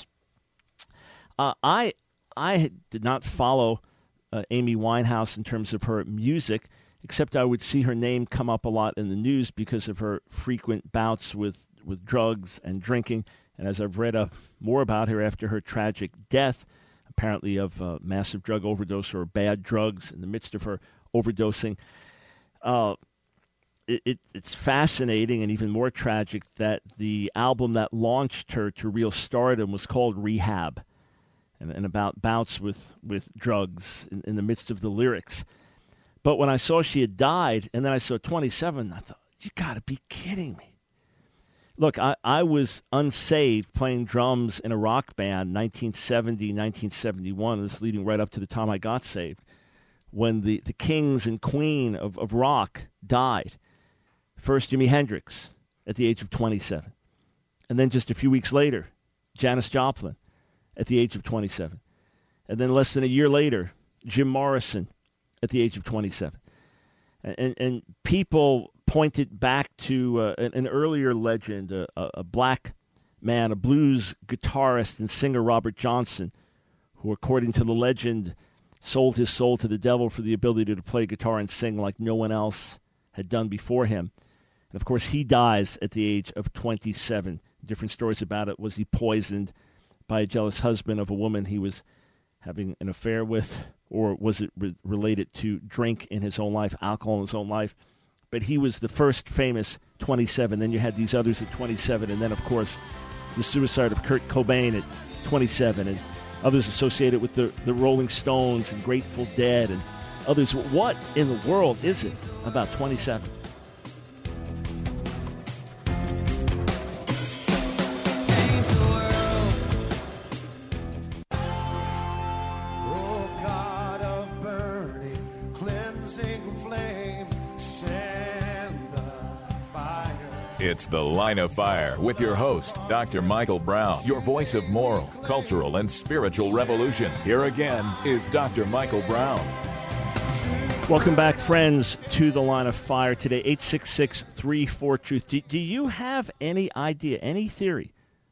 Uh, I I did not follow Uh, Amy Winehouse in terms of her music, except I would see her name come up a lot in the news because of her frequent bouts with, with drugs and drinking. And as I've read uh, more about her after her tragic death, apparently of uh, massive drug overdose or bad drugs in the midst of her overdosing, uh, it, it, it's fascinating and even more tragic that the album that launched her to real stardom was called Rehab. And, and about bouts with, with drugs in, in the midst of the lyrics. But when I saw she had died, and then I saw twenty-seven, I thought, you got to be kidding me. Look, I, I was unsaved playing drums in a rock band nineteen seventy, nineteen seventy-one. This leading right up to the time I got saved, when the, the kings and queen of, of rock died. First, Jimi Hendrix at the age of twenty-seven. And then just a few weeks later, Janis Joplin at the age of twenty-seven. And then less than a year later, Jim Morrison at the age of twenty-seven. And, and, and people pointed back to uh, an, an earlier legend, a, a black man, a blues guitarist and singer, Robert Johnson, who, according to the legend, sold his soul to the devil for the ability to play guitar and sing like no one else had done before him. And, of course, he dies at the age of twenty-seven. Different stories about it. Was he poisoned by a jealous husband of a woman he was having an affair with, or was it re- related to drink in his own life, alcohol in his own life? But he was the first famous twenty-seven. Then you had these others at twenty-seven, and then, of course, the suicide of Kurt Cobain at twenty-seven, and others associated with the, the Rolling Stones and Grateful Dead and others. What in the world is it about twenty-seven? Flame, send the fire. It's The Line of Fire with your host, Doctor Michael Brown, your voice of moral, cultural, and spiritual revolution. Here again is Doctor Michael Brown. Welcome back, friends, to The Line of Fire today, eight six six, three four, truth. Do, do you have any idea, any theory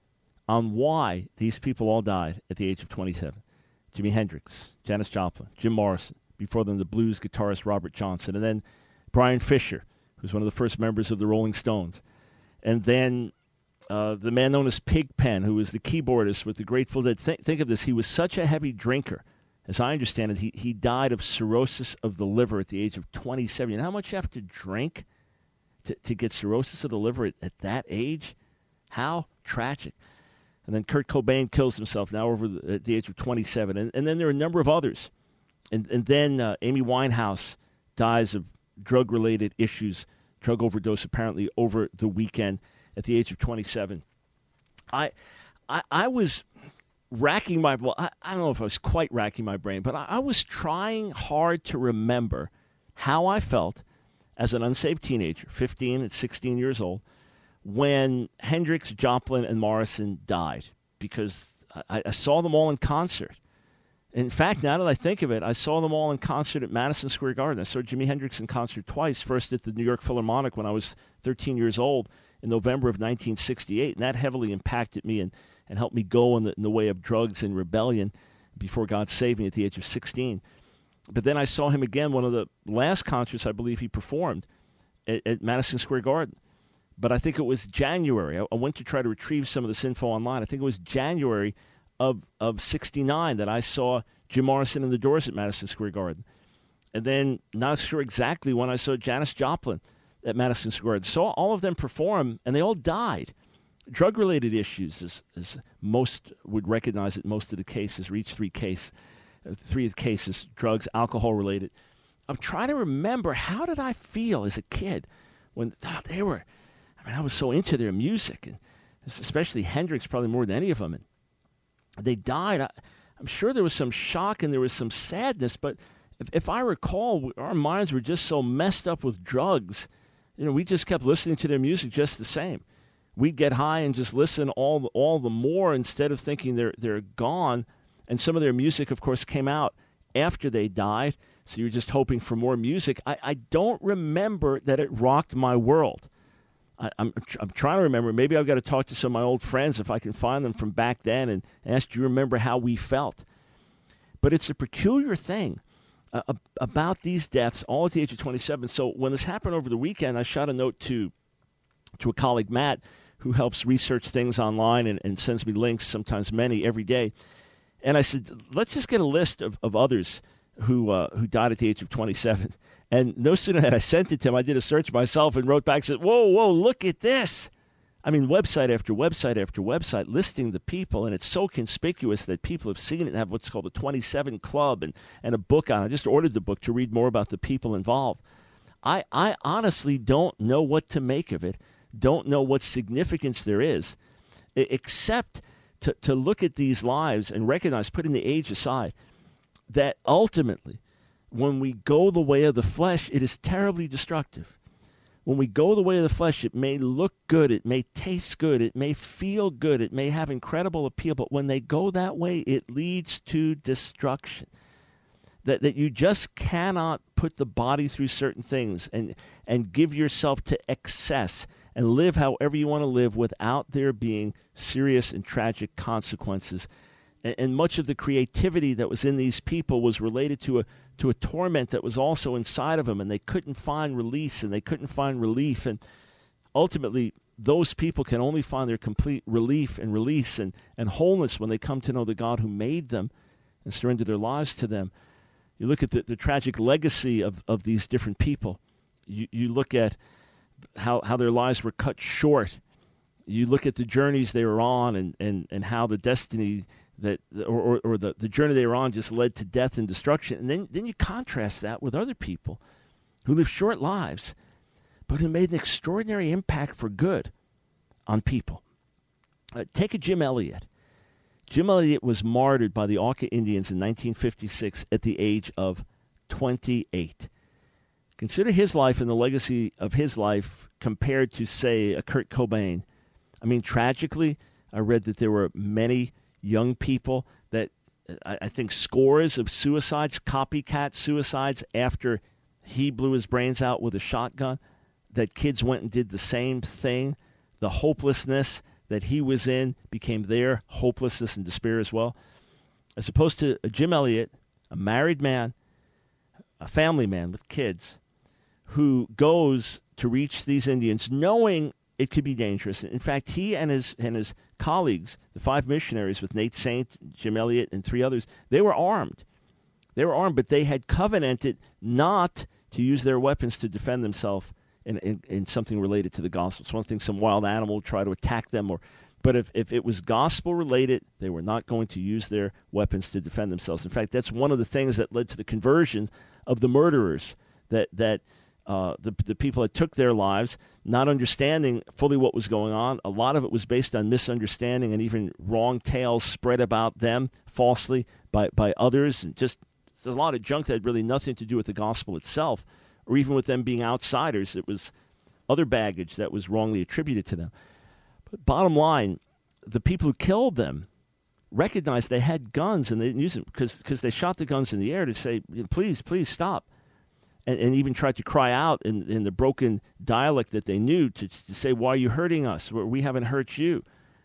on why these people all died at the age of twenty-seven? Jimi Hendrix, Janis Joplin, Jim Morrison, before them the blues guitarist Robert Johnson, and then Brian Fisher, who's one of the first members of the Rolling Stones. And then uh, the man known as Pigpen, who was the keyboardist with the Grateful Dead. Th- think of this. He was such a heavy drinker. As I understand it, he, he died of cirrhosis of the liver at the age of twenty-seven. You know how much you have to drink to, to get cirrhosis of the liver at, at that age? How tragic. And then Kurt Cobain kills himself now over the, at the age of twenty-seven. And, and then there are a number of others. And, and then uh, Amy Winehouse dies of drug-related issues, drug overdose apparently over the weekend at the age of twenty-seven. I, I, I was racking my, well, I, I don't know if I was quite racking my brain, but I, I was trying hard to remember how I felt as an unsaved teenager, fifteen and sixteen years old, when Hendrix, Joplin, and Morrison died, because I, I saw them all in concert. In fact, now that I think of it, I saw them all in concert at Madison Square Garden. I saw Jimi Hendrix in concert twice, first at the New York Philharmonic when I was thirteen years old in November of nineteen sixty-eight, and that heavily impacted me and, and helped me go in the, in the way of drugs and rebellion before God saved me at the age of sixteen. But then I saw him again, one of the last concerts I believe he performed at, at Madison Square Garden. But I think it was January. I, I went to try to retrieve some of this info online. I think it was January of of sixty-nine that I saw Jim Morrison and the Doors at Madison Square Garden. And then, not sure exactly when, I saw Janis Joplin at Madison Square Garden. Saw all of them perform, and they all died. Drug-related issues, as, as most would recognize it, most of the cases, or each three case, uh, three of the cases, drugs, alcohol-related. I'm trying to remember, how did I feel as a kid when oh, they were, I mean, I was so into their music, and especially Hendrix, probably more than any of them, and they died. I, I'm sure there was some shock and there was some sadness, but if, if I recall, our minds were just so messed up with drugs. You know, we just kept listening to their music just the same. We'd get high and just listen all the, all the more instead of thinking they're they're gone. And some of their music, of course, came out after they died, so you're just hoping for more music. I, I don't remember that it rocked my world. I, I'm I'm trying to remember. Maybe I've got to talk to some of my old friends if I can find them from back then and ask, do you remember how we felt? But it's a peculiar thing uh, about these deaths, all at the age of twenty-seven. So when this happened over the weekend, I shot a note to to a colleague, Matt, who helps research things online and, and sends me links, sometimes many, every day. And I said, let's just get a list of, of others who uh, who died at the age of twenty-seven. And no sooner had I sent it to him, I did a search myself and wrote back and said, whoa, whoa, look at this. I mean, website after website after website listing the people, and it's so conspicuous that people have seen it and have what's called the twenty-seven Club and, and a book on it. I just ordered the book to read more about the people involved. I, I honestly don't know what to make of it, don't know what significance there is, except to, to look at these lives and recognize, putting the age aside, that ultimately, when we go the way of the flesh, it is terribly destructive. When we go the way of the flesh, it may look good, it may taste good, it may feel good, it may have incredible appeal, but when they go that way, it leads to destruction. That that you just cannot put the body through certain things and, and give yourself to excess and live however you want to live without there being serious and tragic consequences. And, and much of the creativity that was in these people was related to a to a torment that was also inside of them, and they couldn't find release and they couldn't find relief. And ultimately, those people can only find their complete relief and release and, and wholeness when they come to know the God who made them and surrender their lives to them. You look at the, the tragic legacy of, of these different people. You, you look at how, how their lives were cut short. You look at the journeys they were on and, and, and how the destiny that or, or, or the, the journey they were on just led to death and destruction. And then, then you contrast that with other people who live short lives, but who made an extraordinary impact for good on people. Uh, take a Jim Elliot. Jim Elliot was martyred by the Auca Indians in nineteen fifty-six at the age of twenty-eight. Consider his life and the legacy of his life compared to, say, a Kurt Cobain. I mean, tragically, I read that there were many young people that, I, I think scores of suicides, copycat suicides, after he blew his brains out with a shotgun, that kids went and did the same thing. The hopelessness that he was in became their hopelessness and despair as well. As opposed to Jim Elliot, a married man, a family man with kids, who goes to reach these Indians knowing it could be dangerous. In fact, he and his and his colleagues, the five missionaries with Nate Saint, Jim Elliot, and three others, they were armed. They were armed, but they had covenanted not to use their weapons to defend themselves in, in, in something related to the gospel. It's one thing some wild animal would try to attack them, or, but if, if it was gospel-related, they were not going to use their weapons to defend themselves. In fact, that's one of the things that led to the conversion of the murderers, that that uh, the, the people that took their lives, not understanding fully what was going on. A lot of it was based on misunderstanding and even wrong tales spread about them falsely by, by others. And just there's a lot of junk that had really nothing to do with the gospel itself, or even with them being outsiders. It was other baggage that was wrongly attributed to them. But bottom line, the people who killed them recognized they had guns, and they didn't use them because because they shot the guns in the air to say, please, please stop. And, and even tried to cry out in, in the broken dialect that they knew to, to say, why are you hurting us? We haven't hurt you.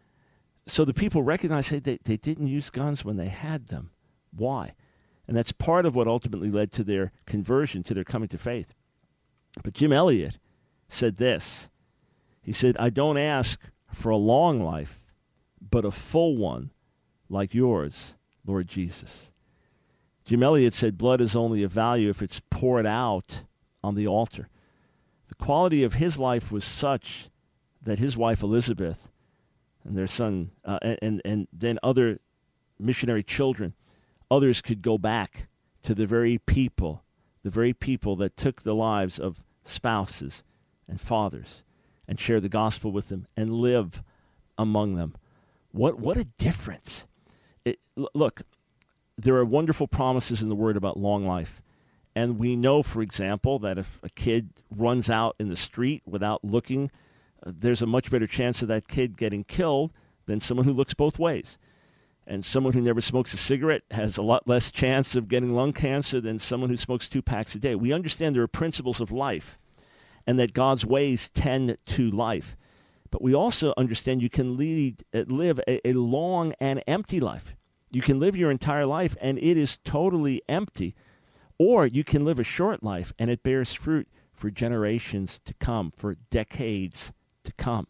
So the people recognized, hey, they, they didn't use guns when they had them. Why? And that's part of what ultimately led to their conversion, to their coming to faith. But Jim Elliot said this. He said, I don't ask for a long life, but a full one like yours, Lord Jesus. Jim Elliot said blood is only of value if it's poured out on the altar. The quality of his life was such that his wife Elizabeth and their son, uh, and, and, and then other missionary children, others could go back to the very people, the very people that took the lives of spouses and fathers and share the gospel with them and live among them. What what a difference. It, look, there are wonderful promises in the Word about long life. And we know, for example, that if a kid runs out in the street without looking, uh, there's a much better chance of that kid getting killed than someone who looks both ways. And someone who never smokes a cigarette has a lot less chance of getting lung cancer than someone who smokes two packs a day. We understand there are principles of life and that God's ways tend to life. But we also understand you can lead, uh, live a, a long and empty life. You can live your entire life and it is totally empty. Or you can live a short life and it bears fruit for generations to come, for decades to come.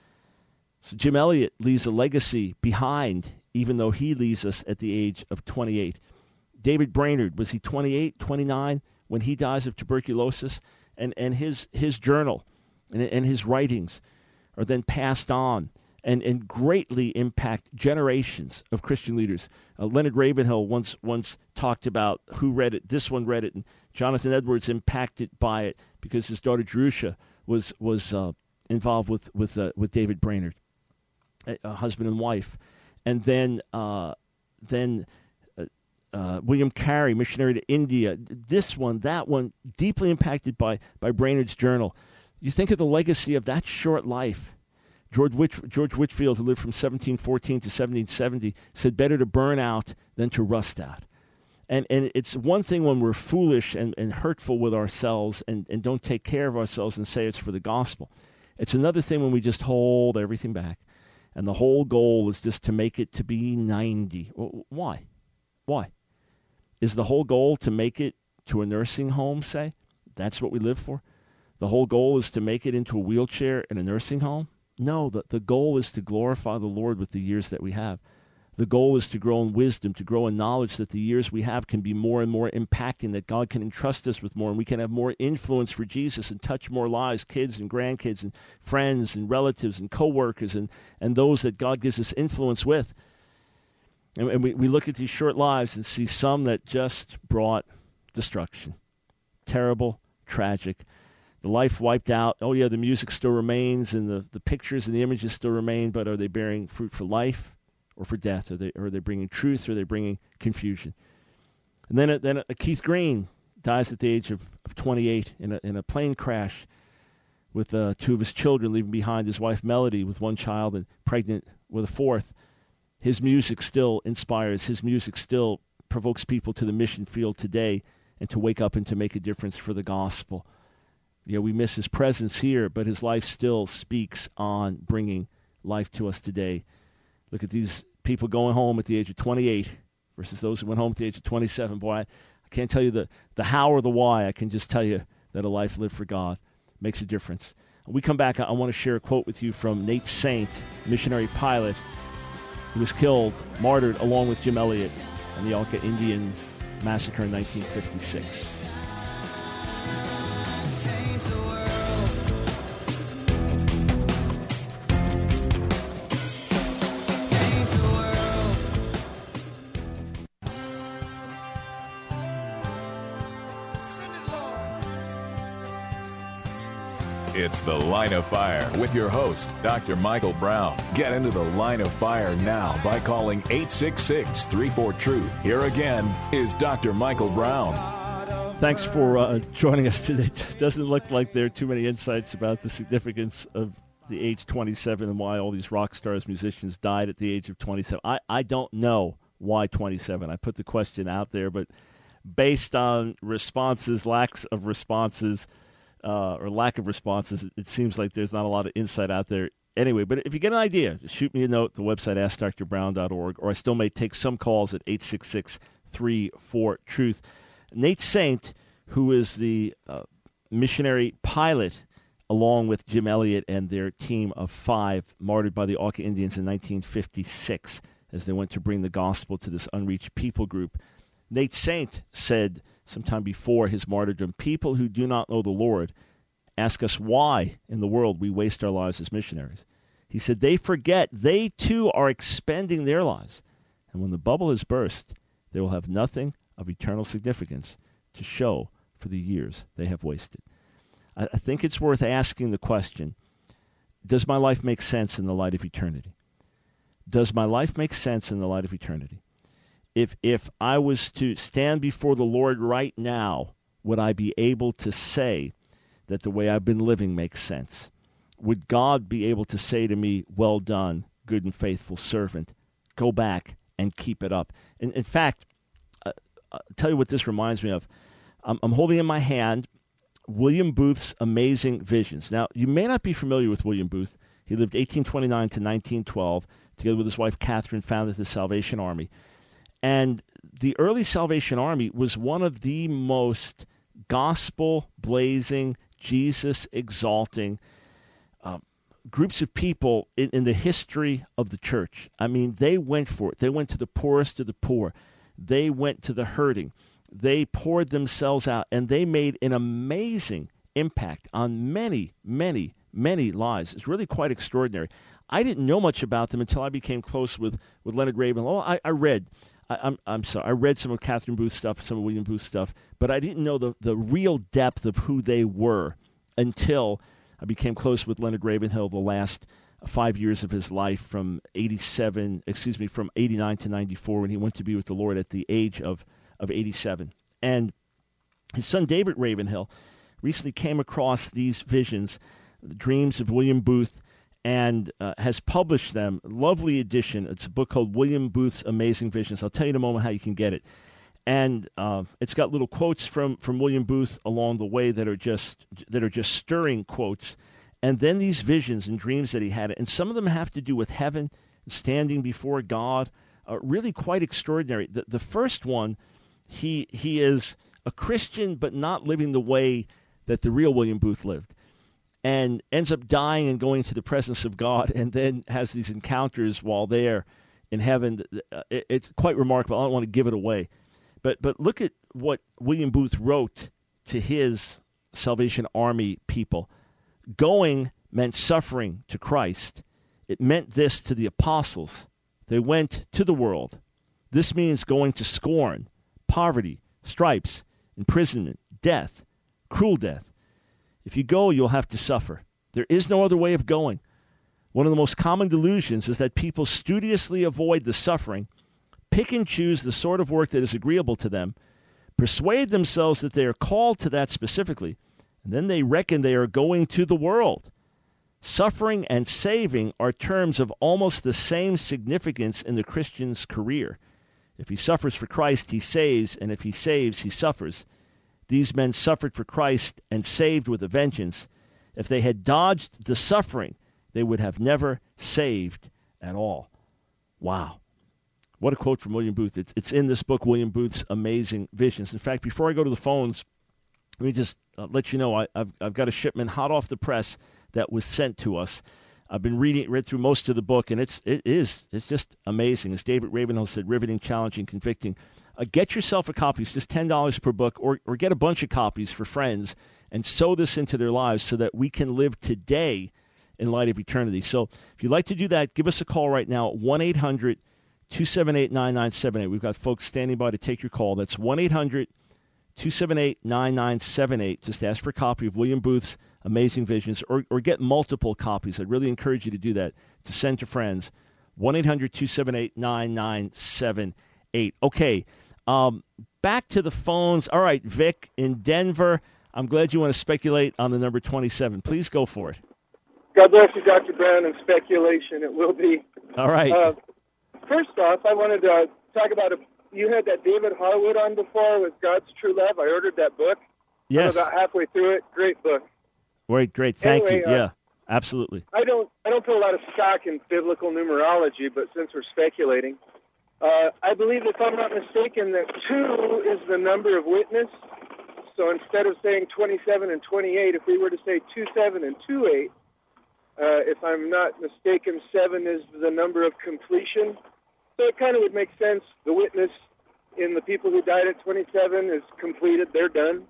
So Jim Elliot leaves a legacy behind, even though he leaves us at the age of twenty-eight. David Brainerd, was he twenty-eight, twenty-nine when he dies of tuberculosis? And, and his, his journal and, and his writings are then passed on and, and greatly impact generations of Christian leaders. Uh, Leonard Ravenhill once once talked about who read it. This one read it, and Jonathan Edwards impacted by it because his daughter Jerusha was was uh, involved with with uh, with David Brainerd, a, a husband and wife, and then uh, then uh, uh, William Carey, missionary to India. This one, that one, deeply impacted by by Brainerd's journal. You think of the legacy of that short life. George, Which, George Whitefield, who lived from seventeen fourteen to seventeen seventy, said better to burn out than to rust out. And and it's one thing when we're foolish and, and hurtful with ourselves and, and don't take care of ourselves and say it's for the gospel. It's another thing when we just hold everything back. And the whole goal is just to make it to be ninety. Why? Why? Is the whole goal to make it to a nursing home, say? That's what we live for? The whole goal is to make it into a wheelchair in a nursing home? No, the, the goal is to glorify the Lord with the years that we have. The goal is to grow in wisdom, to grow in knowledge that the years we have can be more and more impacting, that God can entrust us with more, and we can have more influence for Jesus and touch more lives, kids and grandkids and friends and relatives and coworkers and, and those that God gives us influence with. And, and we, we look at these short lives and see some that just brought destruction. Terrible, tragic. The life wiped out. Oh, yeah, the music still remains and the, the pictures and the images still remain, but are they bearing fruit for life or for death? Are they, or are they bringing truth or are they bringing confusion? And then, then uh, Keith Green dies at the age of, of twenty-eight in a, in a plane crash with uh, two of his children, leaving behind his wife Melody with one child and pregnant with a fourth. His music still inspires. His music still provokes people to the mission field today and to wake up and to make a difference for the gospel. You know, we miss his presence here, but his life still speaks on bringing life to us today. Look at these people going home at the age of twenty-eight versus those who went home at the age of twenty-seven. Boy, I, I can't tell you the, the how or the why. I can just tell you that a life lived for God makes a difference. When we come back, I, I want to share a quote with you from Nate Saint, missionary pilot, who was killed, martyred, along with Jim Elliot in the Auca Indians massacre in nineteen fifty-six. It's The Line of Fire with your host, Doctor Michael Brown. Get into the Line of Fire now by calling eight six six, three four, truth. Here again is Doctor Michael Brown. Thanks for uh, joining us today. It doesn't look like there are too many insights about the significance of the age twenty-seven and why all these rock stars, musicians died at the age of twenty-seven. I, I don't know why twenty-seven. I put the question out there, but based on responses, lacks of responses, Uh, or lack of responses, it, it seems like there's not a lot of insight out there anyway. But if you get an idea, just shoot me a note, the website ask dr brown dot org, or I still may take some calls at eight six six, three four, truth. Nate Saint, who is the uh, missionary pilot, along with Jim Elliot and their team of five, martyred by the Auca Indians in nineteen fifty-six as they went to bring the gospel to this unreached people group. Nate Saint said sometime before his martyrdom, people who do not know the Lord ask us why in the world we waste our lives as missionaries. He said they forget they too are expending their lives. And when the bubble has burst, they will have nothing of eternal significance to show for the years they have wasted. I, I think it's worth asking the question, does my life make sense in the light of eternity? Does my life make sense in the light of eternity? If if I was to stand before the Lord right now, would I be able to say that the way I've been living makes sense? Would God be able to say to me, well done, good and faithful servant, go back and keep it up? In, in fact, uh, I'll tell you what this reminds me of. I'm, I'm holding in my hand William Booth's Amazing Visions. Now, you may not be familiar with William Booth. He lived eighteen twenty-nine to nineteen twelve. Together with his wife Catherine, founded the Salvation Army. And the early Salvation Army was one of the most gospel-blazing, Jesus-exalting uh, groups of people in, in the history of the church. I mean, they went for it. They went to the poorest of the poor. They went to the hurting. They poured themselves out, and they made an amazing impact on many, many, many lives. It's really quite extraordinary. I didn't know much about them until I became close with, with Leonard Ravenhill. Oh, I, I read... I, I'm I'm sorry. I read some of Catherine Booth's stuff, some of William Booth's stuff, but I didn't know the, the real depth of who they were until I became close with Leonard Ravenhill the last five years of his life, from eighty-seven, excuse me, from eighty-nine to ninety-four, when he went to be with the Lord at the age of, of eighty-seven. And his son David Ravenhill recently came across these visions, the dreams of William Booth, and uh, has published them. Lovely edition. It's a book called William Booth's Amazing Visions. I'll tell you in a moment how you can get it. And uh, it's got little quotes from, from William Booth along the way that are just that are just stirring quotes. And then these visions and dreams that he had. And some of them have to do with heaven, standing before God. Uh, really quite extraordinary. The, the first one, he he is a Christian but not living the way that the real William Booth lived, and ends up dying and going to the presence of God, and then has these encounters while there in heaven. It's quite remarkable. I don't want to give it away. But but look at what William Booth wrote to his Salvation Army people. Going meant suffering to Christ. It meant this to the apostles. They went to the world. This means going to scorn, poverty, stripes, imprisonment, death, cruel death. If you go, you'll have to suffer. There is no other way of going. One of the most common delusions is that people studiously avoid the suffering, pick and choose the sort of work that is agreeable to them, persuade themselves that they are called to that specifically, and then they reckon they are going to the world. Suffering and saving are terms of almost the same significance in the Christian's career. If he suffers for Christ, he saves, and if he saves, he suffers. These men suffered for Christ and saved with a vengeance. If they had dodged the suffering, they would have never saved at all. Wow. What a quote from William Booth. It's, it's in this book, William Booth's Amazing Visions. In fact, before I go to the phones, let me just uh, let you know I, I've, I've got a shipment hot off the press that was sent to us. I've been reading, read through most of the book, and it's it is it's just amazing. As David Ravenhill said, riveting, challenging, convicting. Uh, get yourself a copy. It's just ten dollars per book, or or get a bunch of copies for friends and sow this into their lives so that we can live today in light of eternity. So if you'd like to do that, give us a call right now at one eight hundred two seven eight nine nine seven eight. We've got folks standing by to take your call. That's one eight hundred two seven eight nine nine seven eight. Just ask for a copy of William Booth's Amazing Visions, or, or get multiple copies. I'd really encourage you to do that, to send to friends. one eight hundred two seven eight nine nine seven eight. Okay, um, back to the phones. All right, Vic in Denver. I'm glad you want to speculate on the number twenty-seven. Please go for it. God bless you, Doctor Brown, and speculation it will be. All right. Uh, first off, I wanted to talk about, a, you had that David Harwood on before with God's True Love. I ordered that book. Yes. I'm about halfway through it. Great book. Great, great. Thank anyway, you. Uh, yeah, absolutely. I don't I don't put a lot of stock in biblical numerology, but since we're speculating, uh, I believe, if I'm not mistaken, that two is the number of witness. So instead of saying twenty-seven and twenty-eight, if we were to say two seven and two eight, uh, if I'm not mistaken, seven is the number of completion. So it kind of would make sense. The witness in the people who died at twenty-seven is completed. They're done.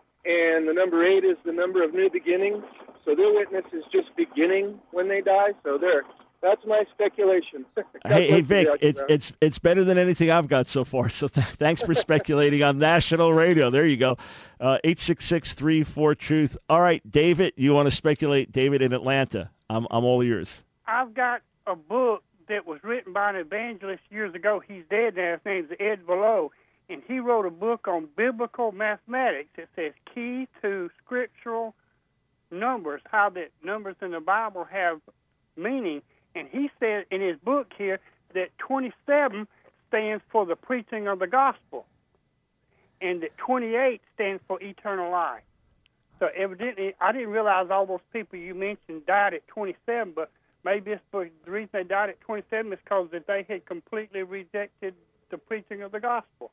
And the number eight is the number of new beginnings. So their witness is just beginning when they die. So there, that's my speculation. hey, hey, Vic, it's it's it's better than anything I've got so far. So th- thanks for speculating on national radio. There you go. Uh, eight six six, three four, truth. All right, David, you want to speculate? David in Atlanta. I'm I'm all ears. I've got a book that was written by an evangelist years ago. He's dead now. His name's Ed Below. And he wrote a book on biblical mathematics. It says Key to Scriptural Numbers, how that numbers in the Bible have meaning. And he said in his book here that twenty-seven stands for the preaching of the gospel, and that twenty-eight stands for eternal life. So evidently, I didn't realize all those people you mentioned died at twenty-seven, but maybe it's for, the reason they died at twenty-seven is because that they had completely rejected the preaching of the gospel.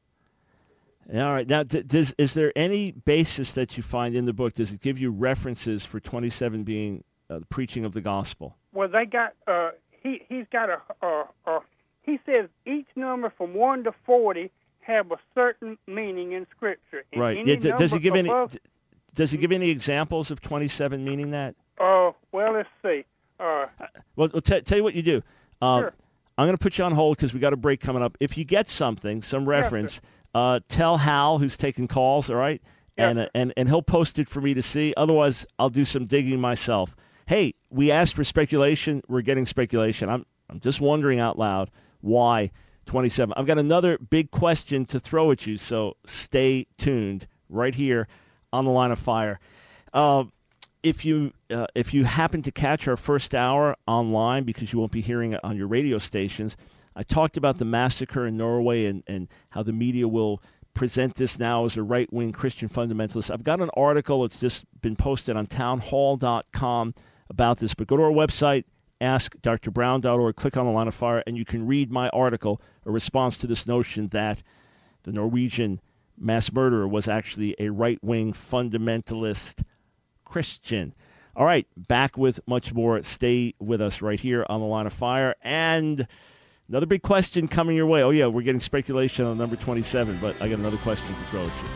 All right. Now, does is there any basis that you find in the book? Does it give you references for twenty-seven being uh, the preaching of the gospel? Well, they got uh, he he's got a, a, a he says each number from one to forty have a certain meaning in Scripture. And right. Yeah, d- does he give above, any? Does he give any examples of twenty-seven meaning that? Oh uh, well, let's see. Uh, well, I'll t- tell you what you do. Uh, sure. I'm going to put you on hold because we got a break coming up. If you get something, some reference. Yes, Uh, tell Hal, who's taking calls, all right? Yeah. And, uh, and and he'll post it for me to see. Otherwise, I'll do some digging myself. Hey, we asked for speculation. We're getting speculation. I'm I'm just wondering out loud why twenty-seven. I've got another big question to throw at you, so stay tuned right here on the Line of Fire. Uh, if you uh, if you happen to catch our first hour online, because you won't be hearing it on your radio stations, I talked about the massacre in Norway and, and how the media will present this now as a right-wing Christian fundamentalist. I've got an article that's just been posted on townhall dot com about this, but go to our website, ask dr brown dot org, click on the Line of Fire, and you can read my article, a response to this notion that the Norwegian mass murderer was actually a right-wing fundamentalist Christian. All right, back with much more. Stay with us right here on the Line of Fire. And another big question coming your way. Oh, yeah, we're getting speculation on number twenty-seven, but I got another question to throw at you.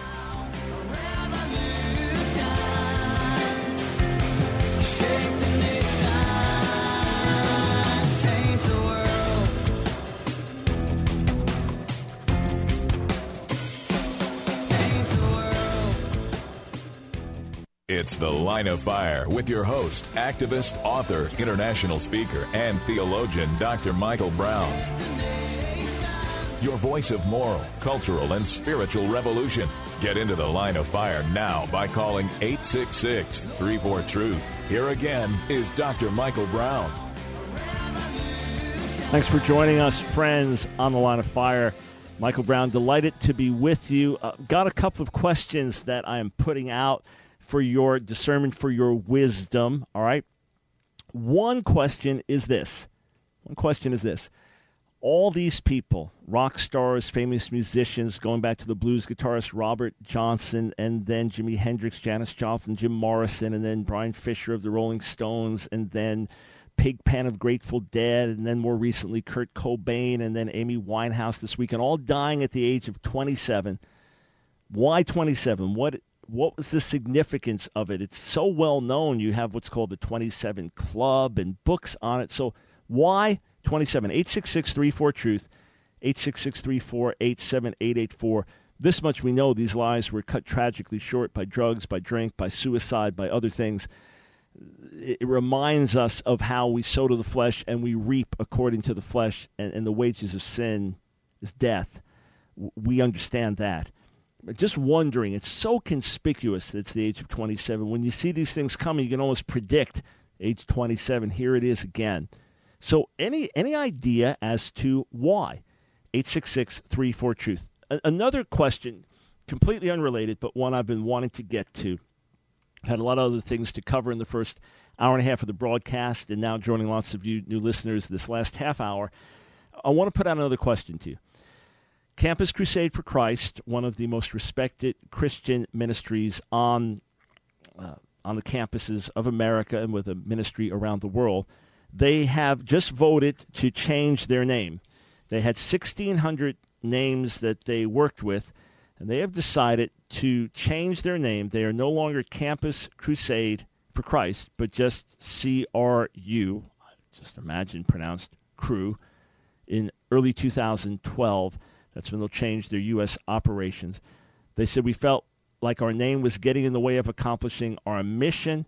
It's The Line of Fire with your host, activist, author, international speaker, and theologian, Doctor Michael Brown. your voice of moral, cultural, and spiritual revolution. Get into the line of fire now by calling eight six six, three four, truth. Here again is Doctor Michael Brown. Thanks for joining us, friends, on the line of fire. Michael Brown, delighted to be with you. Uh, got a couple of questions that I am putting out for your discernment, for your wisdom, all right? One question is this. One question is this. All these people, rock stars, famous musicians, going back to the blues guitarist Robert Johnson, and then Jimi Hendrix, Janis Joplin, Jim Morrison, and then Brian Fisher of the Rolling Stones, and then Pigpen of Grateful Dead, and then more recently Kurt Cobain, and then Amy Winehouse this weekend, all dying at the age of twenty-seven. Why twenty-seven? What what was the significance of it? It's so well known. You have what's called the twenty-seven Club and books on it. So why twenty-seven? eight six six, three four, truth, eight six six, three four, eight seven eight eight four. This much we know, these lives were cut tragically short by drugs, by drink, by suicide, by other things. It reminds us of how we sow to the flesh and we reap according to the flesh, and, and the wages of sin is death. We understand that. But just wondering, it's so conspicuous that it's the age of twenty-seven. When you see these things coming, you can almost predict age twenty-seven. Here it is again. So any any idea as to why? eight six six, three four, truth. A- another question, completely unrelated, but one I've been wanting to get to. Had a lot of other things to cover in the first hour and a half of the broadcast, and now joining lots of you new listeners this last half hour. I want to put out another question to you. Campus Crusade for Christ, one of the most respected Christian ministries on uh, on the campuses of America and with a ministry around the world, they have just voted to change their name. They had sixteen hundred names that they worked with, and they have decided to change their name. They are no longer Campus Crusade for Christ, but just C R U, just imagine pronounced crew, in early two thousand twelve. That's when they'll change their U S operations. They said, we felt like our name was getting in the way of accomplishing our mission,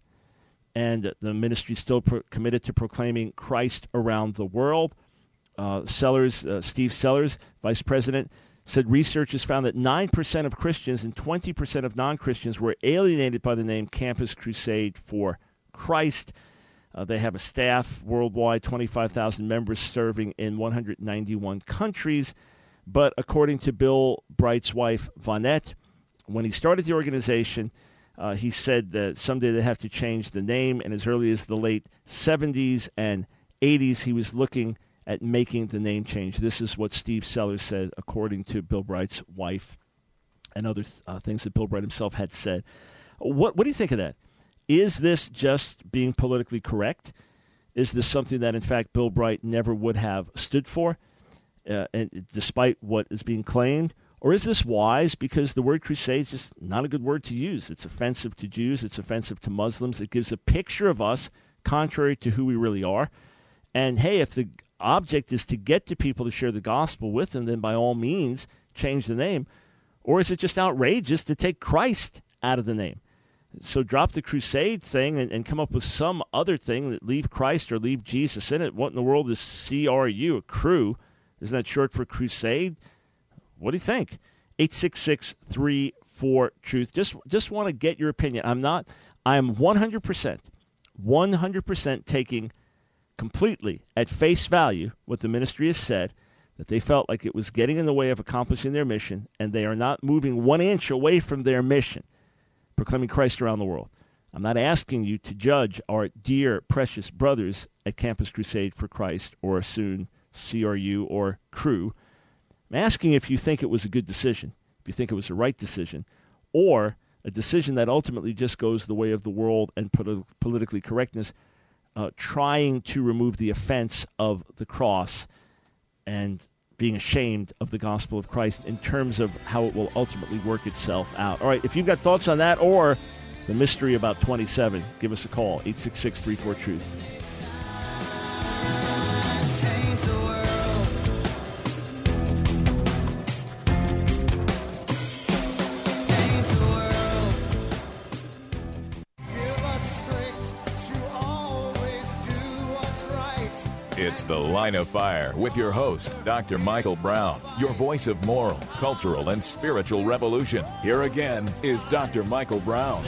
and the ministry is still pro- committed to proclaiming Christ around the world. Uh, Sellers, uh, Steve Sellers, vice president, said research has found that nine percent of Christians and twenty percent of non-Christians were alienated by the name Campus Crusade for Christ. Uh, they have a staff worldwide, twenty-five thousand members serving in one hundred ninety-one countries. But according to Bill Bright's wife, Vonette, when he started the organization, uh, he said that someday they have to change the name. And as early as the late seventies and eighties, he was looking at making the name change. This is what Steve Sellers said, according to Bill Bright's wife and other uh, things that Bill Bright himself had said. What, what do you think of that? Is this just being politically correct? Is this something that, in fact, Bill Bright never would have stood for, uh, and despite what is being claimed? Or is this wise because the word crusade is just not a good word to use? It's offensive to Jews. It's offensive to Muslims. It gives a picture of us contrary to who we really are. And, hey, if the object is to get to people to share the gospel with them, then by all means change the name. Or is it just outrageous to take Christ out of the name? So drop the crusade thing and, and come up with some other thing that leave Christ or leave Jesus in it. What in the world is C R U, a crew? Isn't that short for crusade? What do you think? eight six six, three four, truth. Just just want to get your opinion. I'm not, I'm one hundred percent, one hundred percent taking completely at face value what the ministry has said, that they felt like it was getting in the way of accomplishing their mission, and they are not moving one inch away from their mission, proclaiming Christ around the world. I'm not asking you to judge our dear, precious brothers at Campus Crusade for Christ, or soon C R U or crew. I'm asking if you think it was a good decision, if you think it was the right decision, or a decision that ultimately just goes the way of the world and politi- politically correctness, uh, trying to remove the offense of the cross and being ashamed of the gospel of Christ in terms of how it will ultimately work itself out. All right, if you've got thoughts on that or the mystery about twenty-seven, give us a call, eight six six, three four, truth. It's The Line of Fire with your host, Doctor Michael Brown, your voice of moral, cultural, and spiritual revolution. Here again is Doctor Michael Brown.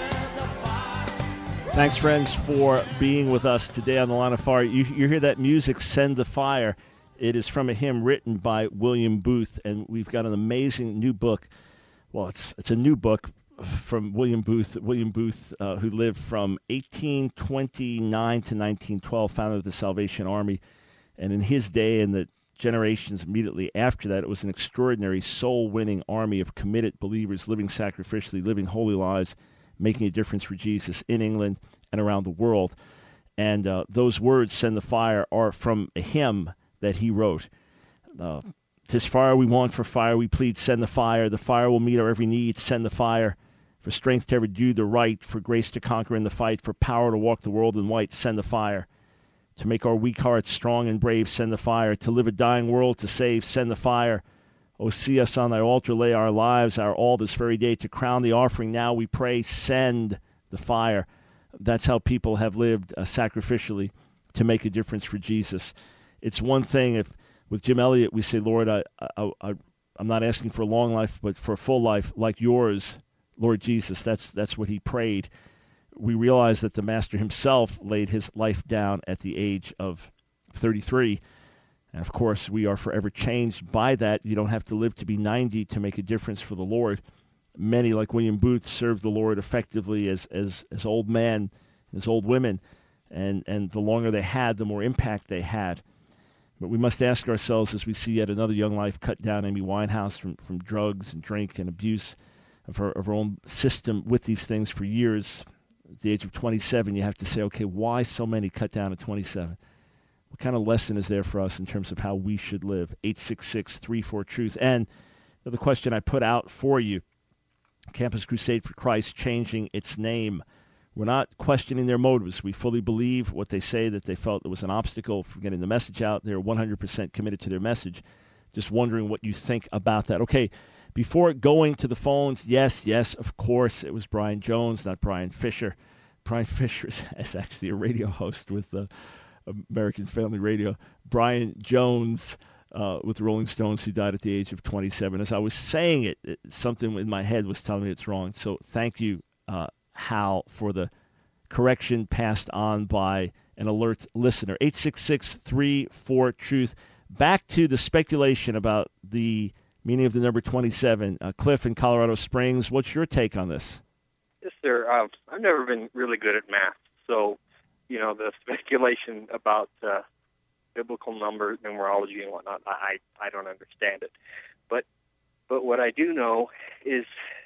Thanks, friends, for being with us today on The Line of Fire. You, you hear that music, Send the Fire. It is from a hymn written by William Booth, and we've got an amazing new book. Well, it's it's a new book from William Booth. William Booth, uh, who lived from eighteen twenty-nine to nineteen twelve, founded the Salvation Army. And in his day and the generations immediately after that, it was an extraordinary soul-winning army of committed believers living sacrificially, living holy lives, making a difference for Jesus in England and around the world. And uh, those words, Send the Fire, are from a hymn that he wrote. Uh, Tis fire we want, for fire we plead, send the fire. The fire will meet our every need, send the fire. For strength to ever do the right, for grace to conquer in the fight, for power to walk the world in white, send the fire. To make our weak hearts strong and brave, send the fire. To live a dying world to save, send the fire. O see us on thy altar lay our lives, our all this very day. To crown the offering now we pray, send the fire. That's how people have lived uh, sacrificially to make a difference for Jesus. It's one thing if with Jim Elliot we say, Lord, I, I, I, I'm not asking for a long life, but for a full life like yours, Lord Jesus. That's that's what he prayed. We realize that the Master himself laid his life down at the age of thirty-three. And of course, we are forever changed by that. You don't have to live to be ninety to make a difference for the Lord. Many, like William Booth, served the Lord effectively as as, as old men, as old women. And, and the longer they had, the more impact they had. But we must ask ourselves, as we see yet another young life cut down, Amy Winehouse, from, from drugs and drink and abuse of her, of her own system with these things for years. At the age of twenty-seven, you have to say, okay, why so many cut down at twenty-seven? What kind of lesson is there for us in terms of how we should live? eight six six, three four, truth. And the question I put out for you, Campus Crusade for Christ changing its name. We're not questioning their motives. We fully believe what they say, that they felt there was an obstacle for getting the message out. They're one hundred percent committed to their message. Just wondering what you think about that. Okay, before going to the phones, yes, yes, of course, it was Brian Jones, not Brian Fisher. Brian Fisher is, is actually a radio host with uh, American Family Radio. Brian Jones uh, with the Rolling Stones, who died at the age of twenty-seven. As I was saying it, it something in my head was telling me it's wrong. So thank you, uh, Hal, for the correction passed on by an alert listener. eight six six, three four, truth. Back to the speculation about the meaning of the number twenty-seven. Uh, Cliff in Colorado Springs, what's your take on this? Yes, sir. Uh, I've never been really good at math, so, you know, the speculation about uh, biblical number, numerology and whatnot, I, I don't understand it. But but what I do know is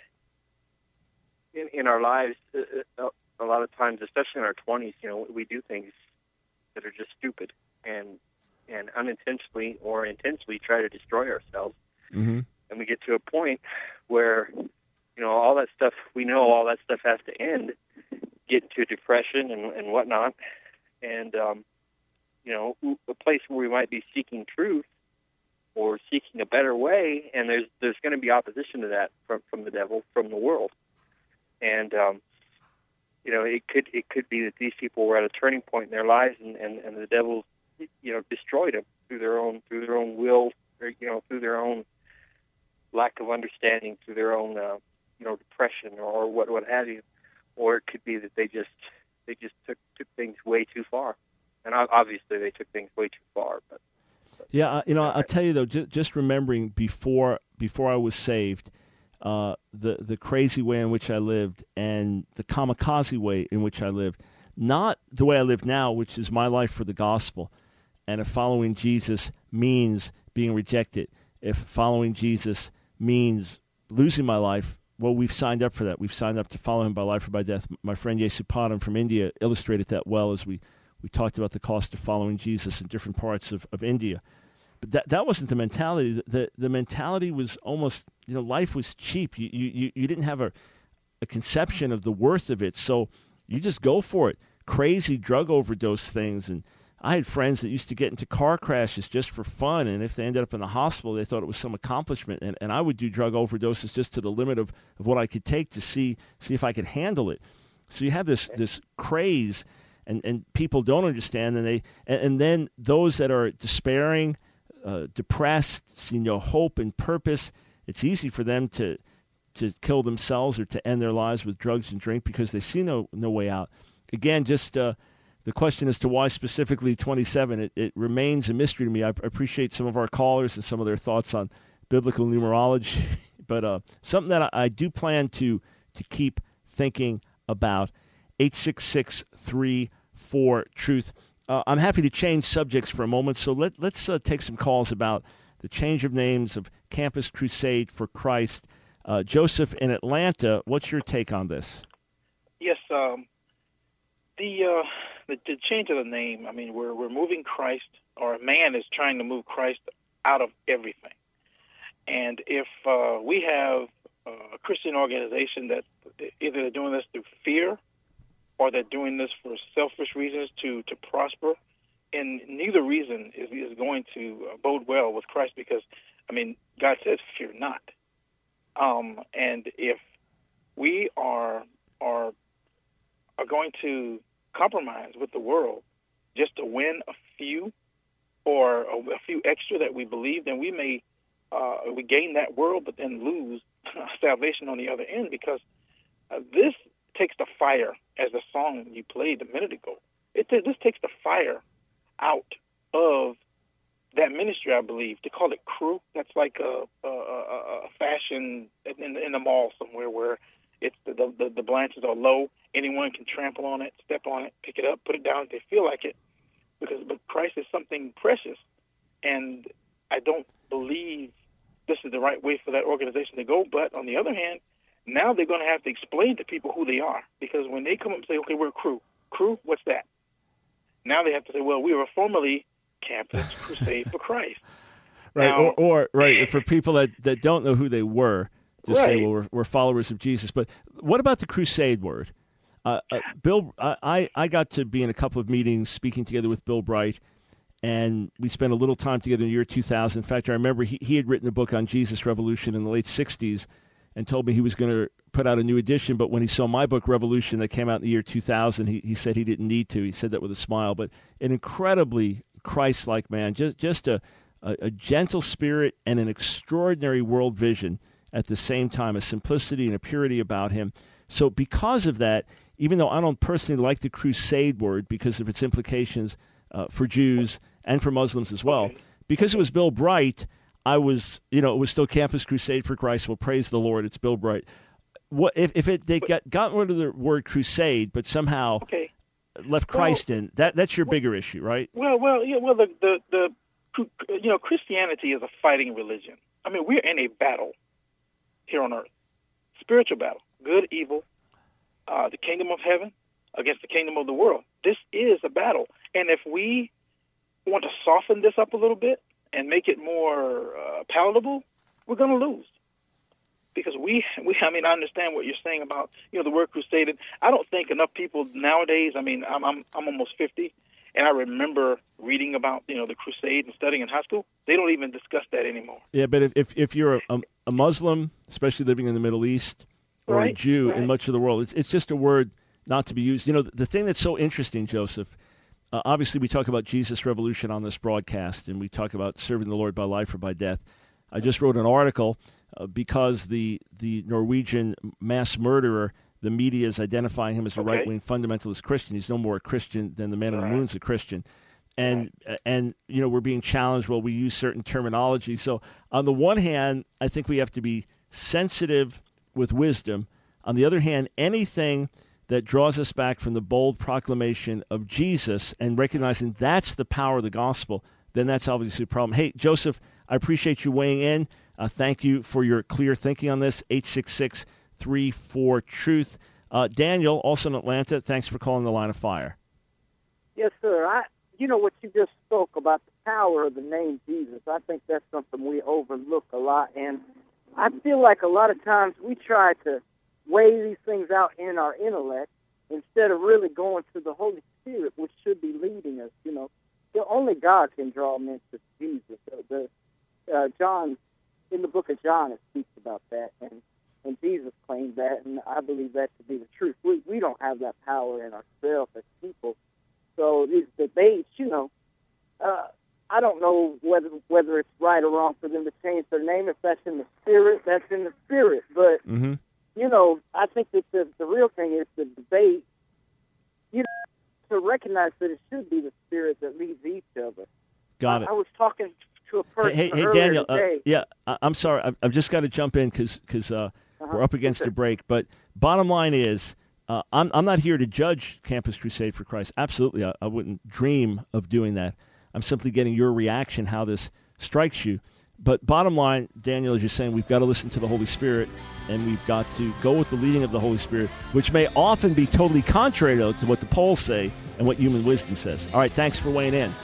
in, in our lives, uh, a lot of times, especially in our twenties, you know, we do things that are just stupid and and unintentionally or intentionally try to destroy ourselves. Mm-hmm. And we get to a point where, you know, all that stuff, we know all that stuff has to end, get into depression and, and whatnot. And, um, you know, a place where we might be seeking truth or seeking a better way, and there's there's going to be opposition to that from, from the devil, from the world. And, um, you know, it could it could be that these people were at a turning point in their lives, and, and, and the devil, you know, destroyed them through their own through their own will, or, you know, through their own lack of understanding, through their own, uh, you know, depression or what what have you. Or it could be that they just they just took took things way too far, and obviously they took things way too far. But, but yeah, uh, you know, I'll tell you though, just, just remembering before before I was saved, uh, the the crazy way in which I lived and the kamikaze way in which I lived, not the way I live now, which is my life for the gospel, and if following Jesus means being rejected, if following Jesus means losing my life, well, we've signed up for that. We've signed up to follow him by life or by death. My friend Yesupadam from India illustrated that well as we, we talked about the cost of following Jesus in different parts of, of India. But that that wasn't the mentality. The the mentality was almost, you know, life was cheap. You you, you didn't have a, a conception of the worth of it, so you just go for it. Crazy drug overdose things. And I had friends that used to get into car crashes just for fun, and if they ended up in the hospital, they thought it was some accomplishment. And, and I would do drug overdoses just to the limit of, of what I could take to see see if I could handle it. So you have this this craze, and, and people don't understand, and they and, and then those that are despairing, uh, depressed, see no hope and purpose, it's easy for them to to kill themselves or to end their lives with drugs and drink because they see no no way out. Again, just uh, the question as to why specifically twenty-seven, it, it remains a mystery to me. I appreciate some of our callers and some of their thoughts on biblical numerology, but uh, something that I, I do plan to to keep thinking about. eight six six, three four, truth. Uh, I'm happy to change subjects for a moment, so let, let's uh, take some calls about the change of names of Campus Crusade for Christ. Uh, Joseph in Atlanta, what's your take on this? Yes, um, the, uh, the the change of the name, I mean, we're, we're moving Christ, or man is trying to move Christ out of everything. And if uh, we have a Christian organization that either they're doing this through fear or they're doing this for selfish reasons to, to prosper, and neither reason is, is going to bode well with Christ because, I mean, God says, fear not. Um, and if we are, are are going to compromise with the world just to win a few or a, a few extra that we believe, then we may uh, we gain that world but then lose salvation on the other end, because uh, this takes the fire, as the song you played a minute ago. It this takes the fire out of that ministry, I believe. To call it crew, that's like a, a, a fashion in, in the mall somewhere where it's the, the the branches are low. Anyone can trample on it, step on it, pick it up, put it down if they feel like it. Because but Christ is something precious, and I don't believe this is the right way for that organization to go. But on the other hand, now they're going to have to explain to people who they are, because when they come up and say, okay, we're a crew, crew, what's that? Now they have to say, well, we were formerly Campus Crusade for Christ. Right, now, or, or right, for people that, that don't know who they were, just right. say, well, we're, we're followers of Jesus. But what about the crusade word? Uh, uh, Bill, I, I got to be in a couple of meetings speaking together with Bill Bright, and we spent a little time together in the year two thousand. In fact, I remember he, he had written a book on Jesus Revolution in the late sixties and told me he was going to put out a new edition, but when he saw my book, Revolution, that came out in the year two thousand, he, he said he didn't need to. He said that with a smile. But an incredibly Christ-like man, just, just a, a, a gentle spirit and an extraordinary world vision at the same time, a simplicity and a purity about him. So because of that, even though I don't personally like the crusade word because of its implications uh, for Jews and for Muslims as well, because it was Bill Bright, I was, you know, it was still Campus Crusade for Christ. Well, praise the Lord, it's Bill Bright. What if, if it they got got rid of the word crusade, but somehow okay. left Christ well, in? That that's your bigger issue, right? Well, well, yeah, well, the, the the you know, Christianity is a fighting religion. I mean, we're in a battle here on earth, spiritual battle, good, evil, uh, the kingdom of heaven against the kingdom of the world. This is a battle, and if we want to soften this up a little bit and make it more uh, palatable, we're going to lose. Because we, we, I mean, I understand what you're saying about, you know, the word crusade. I don't think enough people nowadays, I mean, I'm, I'm, I'm almost fifty, and I remember reading about, you know, the crusade and studying in high school. They don't even discuss that anymore. Yeah, but if, if, if you're a, a Muslim, especially living in the Middle East, or right, a Jew right. in much of the world, it's, it's just a word not to be used. You know, the, the thing that's so interesting, Joseph, Uh, obviously, we talk about Jesus Revolution on this broadcast, and we talk about serving the Lord by life or by death. I just wrote an article uh, because the the Norwegian mass murderer, the media is identifying him as a okay. right-wing fundamentalist Christian. He's no more a Christian than the man on the right. moon's a Christian. And, right. and you know, we're being challenged, well, we use certain terminology. So on the one hand, I think we have to be sensitive with wisdom. On the other hand, anything that draws us back from the bold proclamation of Jesus and recognizing that's the power of the gospel, then that's obviously a problem. Hey, Joseph, I appreciate you weighing in. Uh, thank you for your clear thinking on this. eight six six, three four, truth. Uh, Daniel, also in Atlanta, thanks for calling the Line of Fire. Yes, sir. I, you know what you just spoke about, the power of the name Jesus. I think that's something we overlook a lot. And I feel like a lot of times we try to weigh these things out in our intellect instead of really going to the Holy Spirit, which should be leading us. You know, the only God can draw men to Jesus. The, the uh, John, in the book of John, it speaks about that, and and Jesus claimed that, and I believe that to be the truth. We we don't have that power in ourselves as people So these debates, you know, uh, I don't know whether whether it's right or wrong for them to change their name. If that's in the spirit, that's in the spirit. But, Mm-hmm. you know, I think that the, the real thing is the debate, you know, to recognize that it should be the spirit that leads each other. Got I, it. I was talking to a person Hey, hey, hey earlier Daniel. Uh, today. yeah, I, I'm sorry. I've, I've just got to jump in because because uh, Uh-huh. we're up against a break. But bottom line is, uh, I'm I'm not here to judge Campus Crusade for Christ. Absolutely, I, I wouldn't dream of doing that. I'm simply getting your reaction, how this strikes you. But bottom line, Daniel, as you're saying, we've got to listen to the Holy Spirit, and we've got to go with the leading of the Holy Spirit, which may often be totally contrary to what the polls say and what human wisdom says. All right, thanks for weighing in.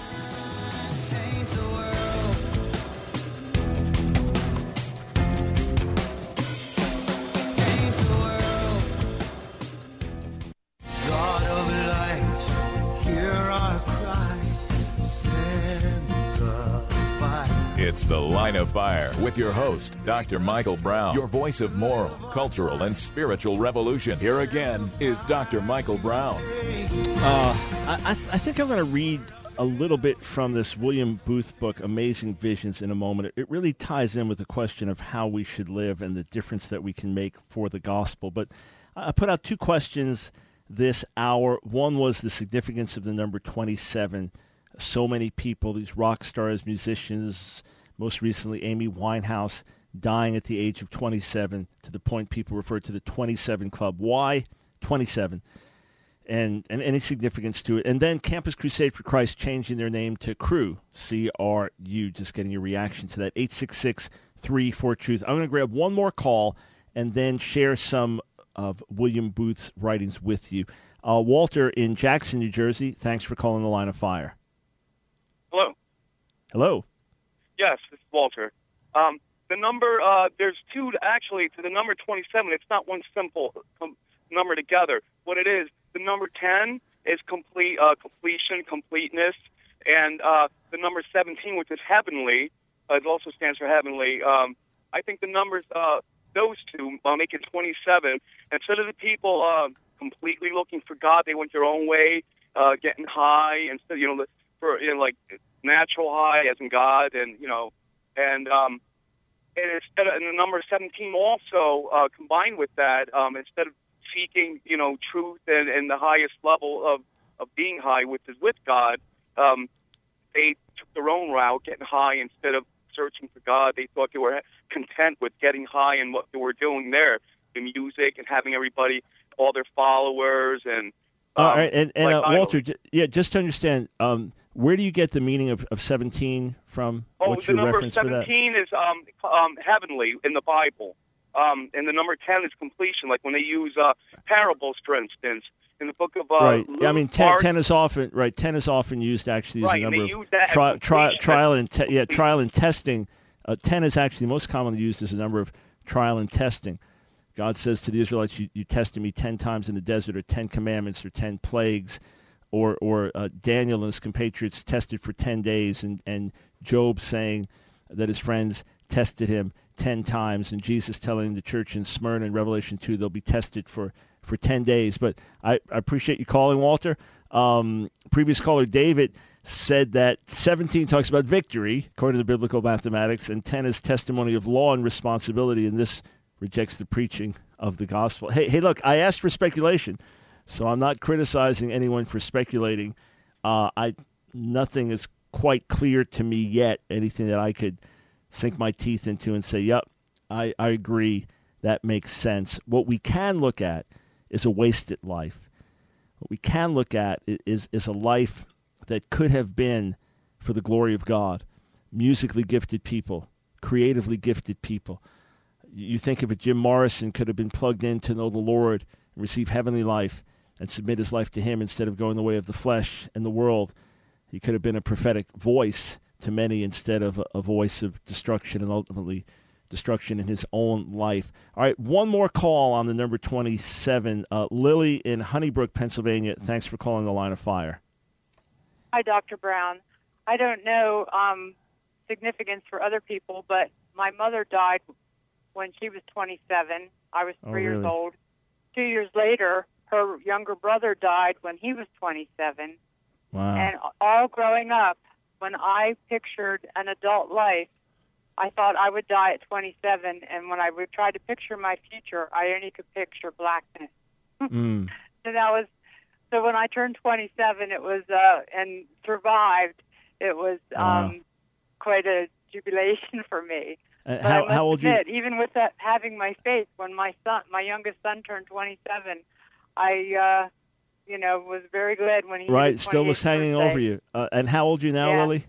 It's The Line of Fire with your host, Doctor Michael Brown, your voice of moral, cultural, and spiritual revolution. Here again is Doctor Michael Brown. Uh, I, I think I'm going to read a little bit from this William Booth book, Amazing Visions, in a moment. It really ties in with the question of how we should live and the difference that we can make for the gospel. But I put out two questions this hour. One was the significance of the number twenty-seven. So many people, these rock stars, musicians, most recently Amy Winehouse, dying at the age of twenty-seven, to the point people refer to the twenty-seven Club. Why twenty-seven? And, and any significance to it. And then Campus Crusade for Christ changing their name to Cru, C R U, just getting your reaction to that. eight six six, three four, truth. I'm going to grab one more call and then share some of William Booth's writings with you. Uh, Walter in Jackson, New Jersey, thanks for calling The Line of Fire. Hello. Hello. Yes, this is Walter. Um, the number, uh, there's two, actually, to the number twenty-seven. It's not one simple com- number together. What it is, the number ten is complete, uh, completion, completeness, and uh, the number seventeen, which is heavenly, uh, it also stands for heavenly. Um, I think the numbers, uh, those two, uh, make it twenty-seven. Instead of the people uh, completely looking for God, they went their own way, uh, getting high, instead, you know, the, for you know, like natural high as in God, and you know, and um, and instead of, and the number seventeen also uh, combined with that, um, instead of seeking, you know, truth and, and the highest level of, of being high, which is with God, um, they took their own route, getting high instead of searching for God. They thought they were content with getting high and what they were doing there, the music and having everybody, all their followers, and um, all right, and, and like uh, Walter, j- yeah, just to understand, um, where do you get the meaning of, of seventeen from? Oh, What's the your number reference for that? seventeen is um, um, heavenly in the Bible. Um, and the number ten is completion, like when they use uh, parables, for instance, in the book of uh, right. Luke, Yeah, I mean, ten, Mark, ten is often right. Ten is often used actually as Right, a and number they of use that as tri- tri- completion. trial and te- yeah, trial and testing. Uh, ten is actually most commonly used as a number of trial and testing. God says to the Israelites, "You, you tested me ten times in the desert," or ten commandments, or ten plagues, or or uh, Daniel and his compatriots tested for ten days, and and Job saying that his friends tested him ten times, and Jesus telling the church in Smyrna in Revelation two they'll be tested for, for ten days. But I, I appreciate you calling, Walter. Um, previous caller, David, said that seventeen talks about victory, according to biblical mathematics, and ten is testimony of law and responsibility, and this rejects the preaching of the gospel. Hey, hey, look, I asked for speculation, so I'm not criticizing anyone for speculating. Uh, I nothing is quite clear to me yet, anything that I could sink my teeth into and say, yep, I, I agree, that makes sense. What we can look at is a wasted life. What we can look at is, is a life that could have been for the glory of God. Musically gifted people, creatively gifted people. You think of it, Jim Morrison could have been plugged in to know the Lord and receive heavenly life and submit his life to him instead of going the way of the flesh and the world. He could have been a prophetic voice to many instead of a, a voice of destruction and ultimately destruction in his own life. All right, one more call on the number twenty-seven. Uh, Lily in Honeybrook, Pennsylvania. Thanks for calling The Line of Fire. Hi, Doctor Brown. I don't know um, significance for other people, but my mother died when she was twenty-seven. I was three Oh, years really? old. Two years later, her younger brother died when he was twenty-seven. Wow. And all growing up, when I pictured an adult life, I thought I would die at twenty-seven, and when I would try to picture my future, I only could picture blackness. Mm. So that was so when I turned twenty-seven, it was uh, and survived. It was um, Wow. quite a jubilation for me. Uh, But how- I must how old you- admit, even with that, having my faith, when my son, my youngest son, turned twenty-seven, I, uh, you know, was very glad when he hit Right, his still was twenty-eighth hanging birthday. over you. Uh, and how old are you now, Yeah. Lily?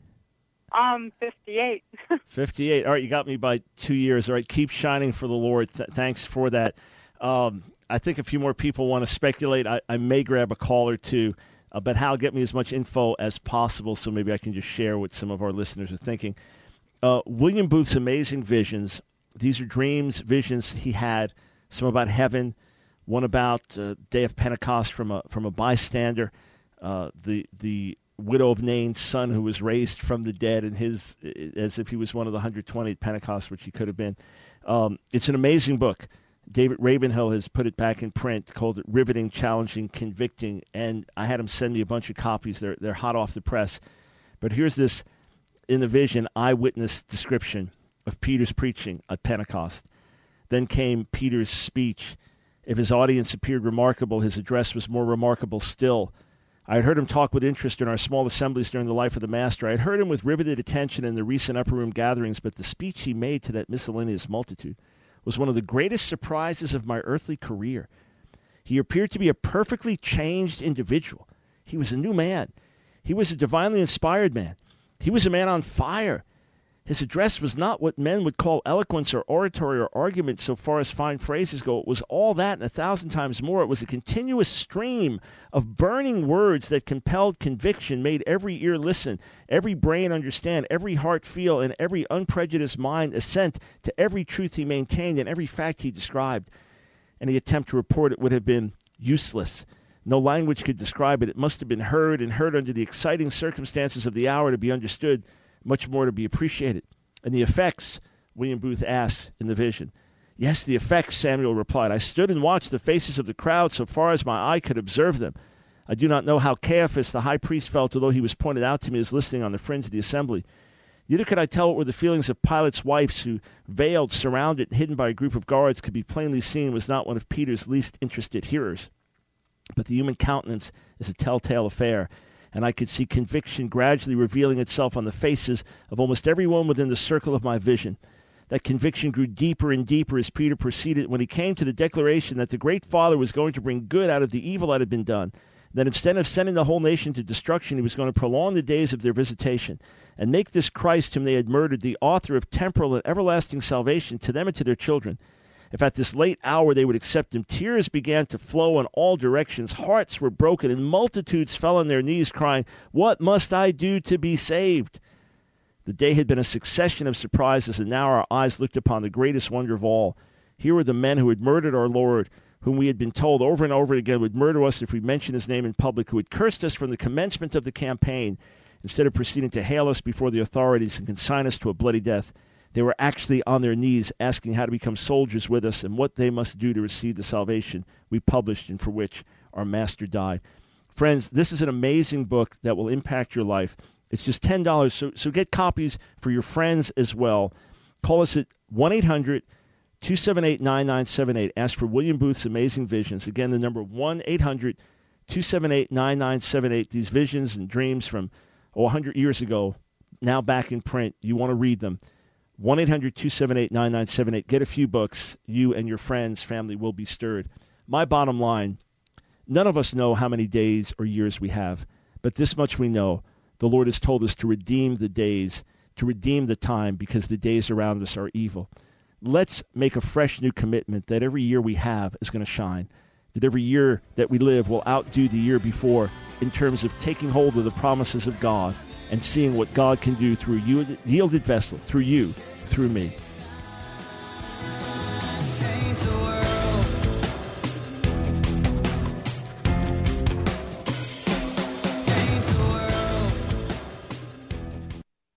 Um, fifty-eight. fifty-eight. All right, you got me by two years. All right, keep shining for the Lord. Th- thanks for that. Um, I think a few more people want to speculate. I, I may grab a call or two, uh, but Hal, get me as much info as possible so maybe I can just share what some of our listeners are thinking. Uh, William Booth's amazing visions. These are dreams, visions he had, some about heaven, one about uh, Day of Pentecost from a from a bystander, uh, the the widow of Nain's son who was raised from the dead, and his as if he was one of the one hundred twenty at Pentecost, which he could have been. Um, it's an amazing book. David Ravenhill has put it back in print, called it Riveting, Challenging, Convicting, and I had him send me a bunch of copies. They're they're hot off the press. But here's this, in the vision, eyewitness description of Peter's preaching at Pentecost. Then came Peter's speech. If his audience appeared remarkable, his address was more remarkable still. I had heard him talk with interest in our small assemblies during the life of the Master. I had heard him with riveted attention in the recent upper room gatherings, but the speech he made to that miscellaneous multitude was one of the greatest surprises of my earthly career. He appeared to be a perfectly changed individual. He was a new man. He was a divinely inspired man. He was a man on fire. His address was not what men would call eloquence or oratory or argument so far as fine phrases go. It was all that and a thousand times more. It was a continuous stream of burning words that compelled conviction, made every ear listen, every brain understand, every heart feel, and every unprejudiced mind assent to every truth he maintained and every fact he described. Any attempt to report it would have been useless. No language could describe it. It must have been heard and heard under the exciting circumstances of the hour to be understood, much more to be appreciated. And the effects, William Booth asks in the vision. Yes, the effects, Samuel replied. I stood and watched the faces of the crowd so far as my eye could observe them. I do not know how Caiaphas, the high priest, felt, although he was pointed out to me as listening on the fringe of the assembly. Neither could I tell what were the feelings of Pilate's wives, who, veiled, surrounded, hidden by a group of guards, could be plainly seen was not one of Peter's least interested hearers. But the human countenance is a telltale affair, and I could see conviction gradually revealing itself on the faces of almost everyone within the circle of my vision. That conviction grew deeper and deeper as Peter proceeded, when he came to the declaration that the great Father was going to bring good out of the evil that had been done, that instead of sending the whole nation to destruction, he was going to prolong the days of their visitation, and make this Christ whom they had murdered the author of temporal and everlasting salvation to them and to their children. If at this late hour they would accept him, tears began to flow in all directions, hearts were broken, and multitudes fell on their knees, crying, "What must I do to be saved?" The day had been a succession of surprises, and now our eyes looked upon the greatest wonder of all. Here were the men who had murdered our Lord, whom we had been told over and over again would murder us if we mentioned his name in public, who had cursed us from the commencement of the campaign, instead of proceeding to hail us before the authorities and consign us to a bloody death. They were actually on their knees asking how to become soldiers with us and what they must do to receive the salvation we published and for which our Master died. Friends, this is an amazing book that will impact your life. It's just ten dollars, so, so get copies for your friends as well. Call us at one eight hundred two seven eight nine nine seven eight. Ask for William Booth's Amazing Visions. Again, the number one eight hundred two seven eight nine nine seven eight. These visions and dreams from oh, one hundred years ago, now back in print. You want to read them. one eight hundred two seven eight nine nine seven eight. Get a few books. You and your friends, family will be stirred. My bottom line, none of us know how many days or years we have, but this much we know. The Lord has told us to redeem the days, to redeem the time, because the days around us are evil. Let's make a fresh new commitment that every year we have is going to shine, that every year that we live will outdo the year before in terms of taking hold of the promises of God and seeing what God can do through you, yielded vessel, through you, through me.